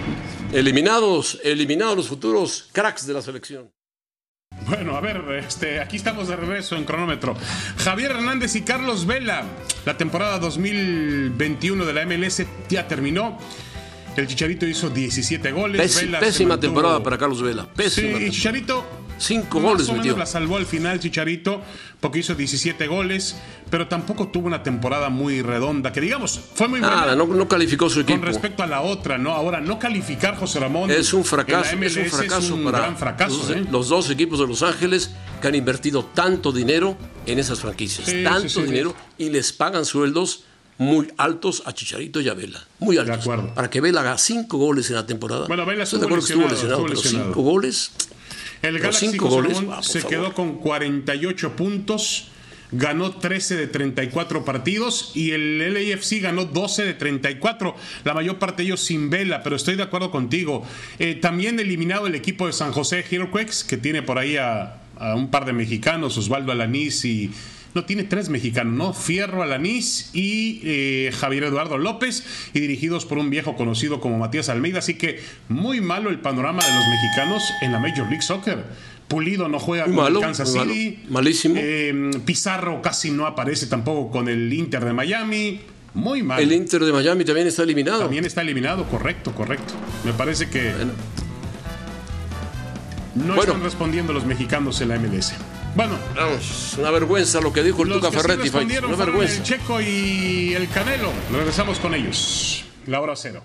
Speaker 4: Eliminados, eliminados los futuros cracks de la selección.
Speaker 5: Bueno, a ver, este, aquí estamos de regreso en cronómetro. Javier Hernández y Carlos Vela. La temporada dos mil veintiuno de la M L S ya terminó. El Chicharito hizo diecisiete goles.
Speaker 4: Pési-
Speaker 5: Vela se
Speaker 4: pésima
Speaker 5: mantuvo-
Speaker 4: temporada para Carlos Vela.
Speaker 5: Sí,
Speaker 4: Pésima.
Speaker 5: y
Speaker 4: temporada.
Speaker 5: Chicharito
Speaker 4: Cinco
Speaker 5: más
Speaker 4: goles
Speaker 5: o menos
Speaker 4: metió.
Speaker 5: la salvó al final Chicharito porque hizo diecisiete goles, pero tampoco tuvo una temporada muy redonda, que digamos, fue muy buena.
Speaker 4: Nada, no, no calificó su equipo.
Speaker 5: Con respecto a la otra, ¿no? Ahora, no calificar, José Ramón.
Speaker 4: Es un
Speaker 5: en
Speaker 4: fracaso,
Speaker 5: la M L S
Speaker 4: es un fracaso
Speaker 5: es un
Speaker 4: para
Speaker 5: gran fracaso,
Speaker 4: los,
Speaker 5: ¿eh?
Speaker 4: los dos equipos de Los Ángeles que han invertido tanto dinero en esas franquicias,
Speaker 5: Sí,
Speaker 4: tanto
Speaker 5: sí, sí.
Speaker 4: dinero, y les pagan sueldos muy altos a Chicharito y a Vela, muy altos.
Speaker 5: De acuerdo.
Speaker 4: Para que Vela haga cinco goles en la temporada.
Speaker 5: Bueno, Vela
Speaker 4: Estoy de
Speaker 5: estuvo
Speaker 4: acuerdo que estuvo
Speaker 5: lesionado,
Speaker 4: lesionado,
Speaker 5: estuvo
Speaker 4: pero
Speaker 5: lesionado.
Speaker 4: cinco goles.
Speaker 5: El
Speaker 4: Los
Speaker 5: Galaxy
Speaker 4: cinco
Speaker 5: José
Speaker 4: goles,
Speaker 5: Ramón,
Speaker 4: ah, por
Speaker 5: se
Speaker 4: favor.
Speaker 5: quedó con cuarenta y ocho puntos, ganó trece de treinta y cuatro partidos y el L A F C ganó doce de treinta y cuatro, la mayor parte de ellos sin Vela, pero estoy de acuerdo contigo. Eh, también eliminado el equipo de San José Earthquakes, que tiene por ahí a, a un par de mexicanos, Osvaldo Alanís y... No, tiene tres mexicanos, ¿no? Fierro Alanís y eh, Javier Eduardo López, y dirigidos por un viejo conocido como Matías Almeida. Así que muy malo el panorama de los mexicanos en la Major League Soccer. Pulido no juega
Speaker 4: Muy
Speaker 5: con
Speaker 4: malo,
Speaker 5: el Kansas
Speaker 4: muy malo.
Speaker 5: City.
Speaker 4: Malísimo.
Speaker 5: Eh, Pizarro casi no aparece tampoco con el Inter de Miami. Muy mal.
Speaker 4: El Inter de Miami también está eliminado.
Speaker 5: También está eliminado, correcto, correcto. Me parece que
Speaker 4: Bueno.
Speaker 5: no
Speaker 4: Bueno.
Speaker 5: están respondiendo los mexicanos en la M L S. Bueno,
Speaker 4: Vamos, una vergüenza lo que dijo el
Speaker 5: los
Speaker 4: Tuca
Speaker 5: que sí
Speaker 4: Ferretti. Fight.
Speaker 5: respondieron
Speaker 4: Una
Speaker 5: fueron
Speaker 4: vergüenza.
Speaker 5: el Checo y el Canelo. Regresamos con ellos. La hora cero.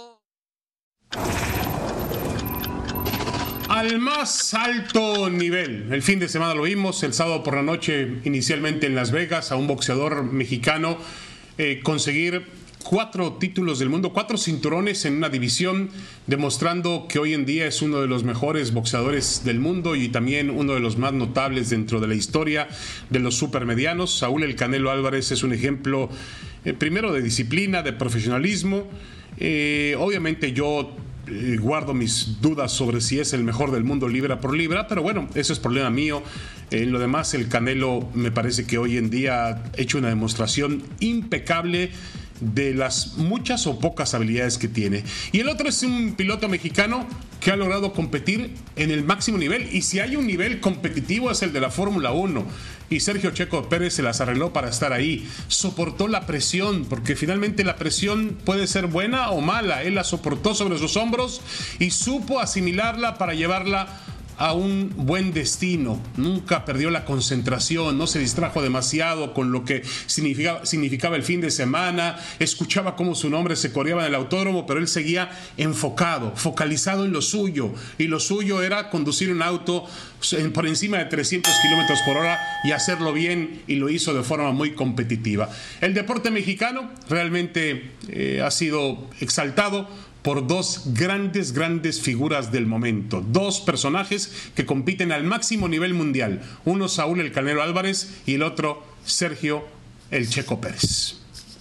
Speaker 5: Al más alto nivel. El fin de semana lo vimos, el sábado por la noche, inicialmente en Las Vegas, a un boxeador mexicano eh, conseguir cuatro títulos del mundo, cuatro cinturones en una división, demostrando que hoy en día es uno de los mejores boxeadores del mundo y también uno de los más notables dentro de la historia de los supermedianos. Saúl El Canelo Álvarez es un ejemplo, eh, primero de disciplina, de profesionalismo. Eh, obviamente yo eh, guardo mis dudas sobre si es el mejor del mundo libra por libra, pero bueno, eso es problema mío. En lo demás, el Canelo me parece que hoy en día ha hecho una demostración impecable de las muchas o pocas habilidades que tiene. Y el otro es un piloto mexicano que ha logrado competir en el máximo nivel, y si hay un nivel competitivo es el de la Fórmula uno, y Sergio Checo Pérez se las arregló para estar ahí. Soportó la presión, porque finalmente la presión puede ser buena o mala. Él la soportó sobre sus hombros y supo asimilarla para llevarla a un buen destino. Nunca perdió la concentración, no se distrajo demasiado con lo que significaba, significaba el fin de semana. Escuchaba cómo su nombre se coreaba en el autódromo, pero él seguía enfocado, focalizado en lo suyo, y lo suyo era conducir un auto por encima de trescientos kilómetros por hora y hacerlo bien, y lo hizo de forma muy competitiva. El deporte mexicano realmente eh, ha sido exaltado por dos grandes, grandes figuras del momento. Dos personajes que compiten al máximo nivel mundial. Uno, Saúl El Canelo Álvarez, y el otro, Sergio El Checo Pérez.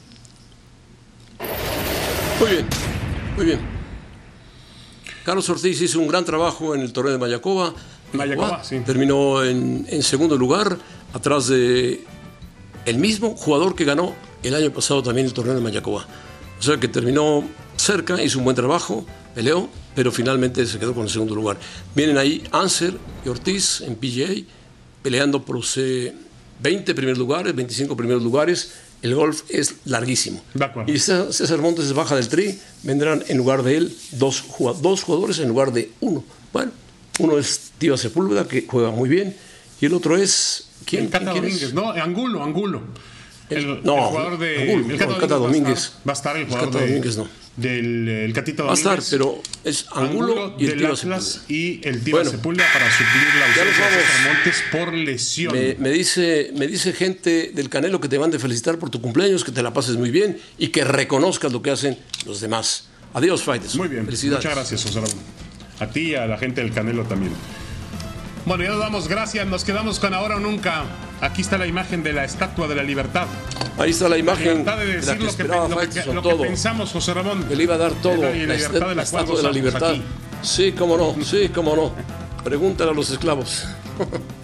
Speaker 4: Muy bien, muy bien. Carlos Ortiz hizo un gran trabajo en el torneo de Mayacoba.
Speaker 5: Mayacoba, sí.
Speaker 4: Terminó en, en segundo lugar, atrás de el mismo jugador que ganó el año pasado también el torneo de Mayacoba. O sea que terminó cerca, hizo un buen trabajo, peleó, pero finalmente se quedó con el segundo lugar. Vienen ahí Anser y Ortiz en P G A, peleando por los eh, veinte primeros lugares, veinticinco primeros lugares. El golf es larguísimo.
Speaker 5: De acuerdo.
Speaker 4: Y César Montes baja del tri, vendrán en lugar de él dos, jugad- dos jugadores en lugar de uno. Bueno, uno es Tiva Sepúlveda, que juega muy bien, y el otro es... ¿Quién?
Speaker 5: El Cata
Speaker 4: ¿quién
Speaker 5: Domínguez,
Speaker 4: es?
Speaker 5: no, Angulo, Angulo. El,
Speaker 4: no,
Speaker 5: el jugador de
Speaker 4: Angulo,
Speaker 5: el Cata
Speaker 4: no, el Cata
Speaker 5: Domínguez.
Speaker 4: Domínguez.
Speaker 5: Va a estar, va a estar el jugador
Speaker 4: El Cata
Speaker 5: de,
Speaker 4: Domínguez no.
Speaker 5: del el Catita Domínguez.
Speaker 4: Va a estar, pero es Angulo,
Speaker 5: Angulo
Speaker 4: y el
Speaker 5: del
Speaker 4: Tiva
Speaker 5: Atlas
Speaker 4: Sepúlveda.
Speaker 5: y el Tiva
Speaker 4: Bueno,
Speaker 5: Sepúlveda para suplir la ausencia de
Speaker 4: vamos.
Speaker 5: César Montes por lesión.
Speaker 4: Me, me, dice, me dice gente del Canelo que te van a felicitar por tu cumpleaños, que te la pases muy bien y que reconozcas lo que hacen los demás. Adiós, fighters.
Speaker 5: Muy bien,
Speaker 4: felicidades.
Speaker 5: muchas gracias, José Ramón. A ti y a la gente del Canelo también. Bueno, ya nos damos gracias, nos quedamos con Ahora o Nunca. Aquí está la imagen de la Estatua de la Libertad.
Speaker 4: Ahí está la imagen
Speaker 5: La libertad de
Speaker 4: de
Speaker 5: decir
Speaker 4: la que
Speaker 5: lo que,
Speaker 4: esperaba
Speaker 5: lo que,
Speaker 4: Faitelson,
Speaker 5: lo que
Speaker 4: todo.
Speaker 5: pensamos, José Ramón.
Speaker 4: Que le iba a dar todo.
Speaker 5: La,
Speaker 4: La,
Speaker 5: libertad de la,
Speaker 4: la
Speaker 5: cual
Speaker 4: Estatua de la
Speaker 5: gozamos
Speaker 4: Libertad.
Speaker 5: aquí.
Speaker 4: Sí, cómo no, sí, cómo no. Pregúntale a los esclavos.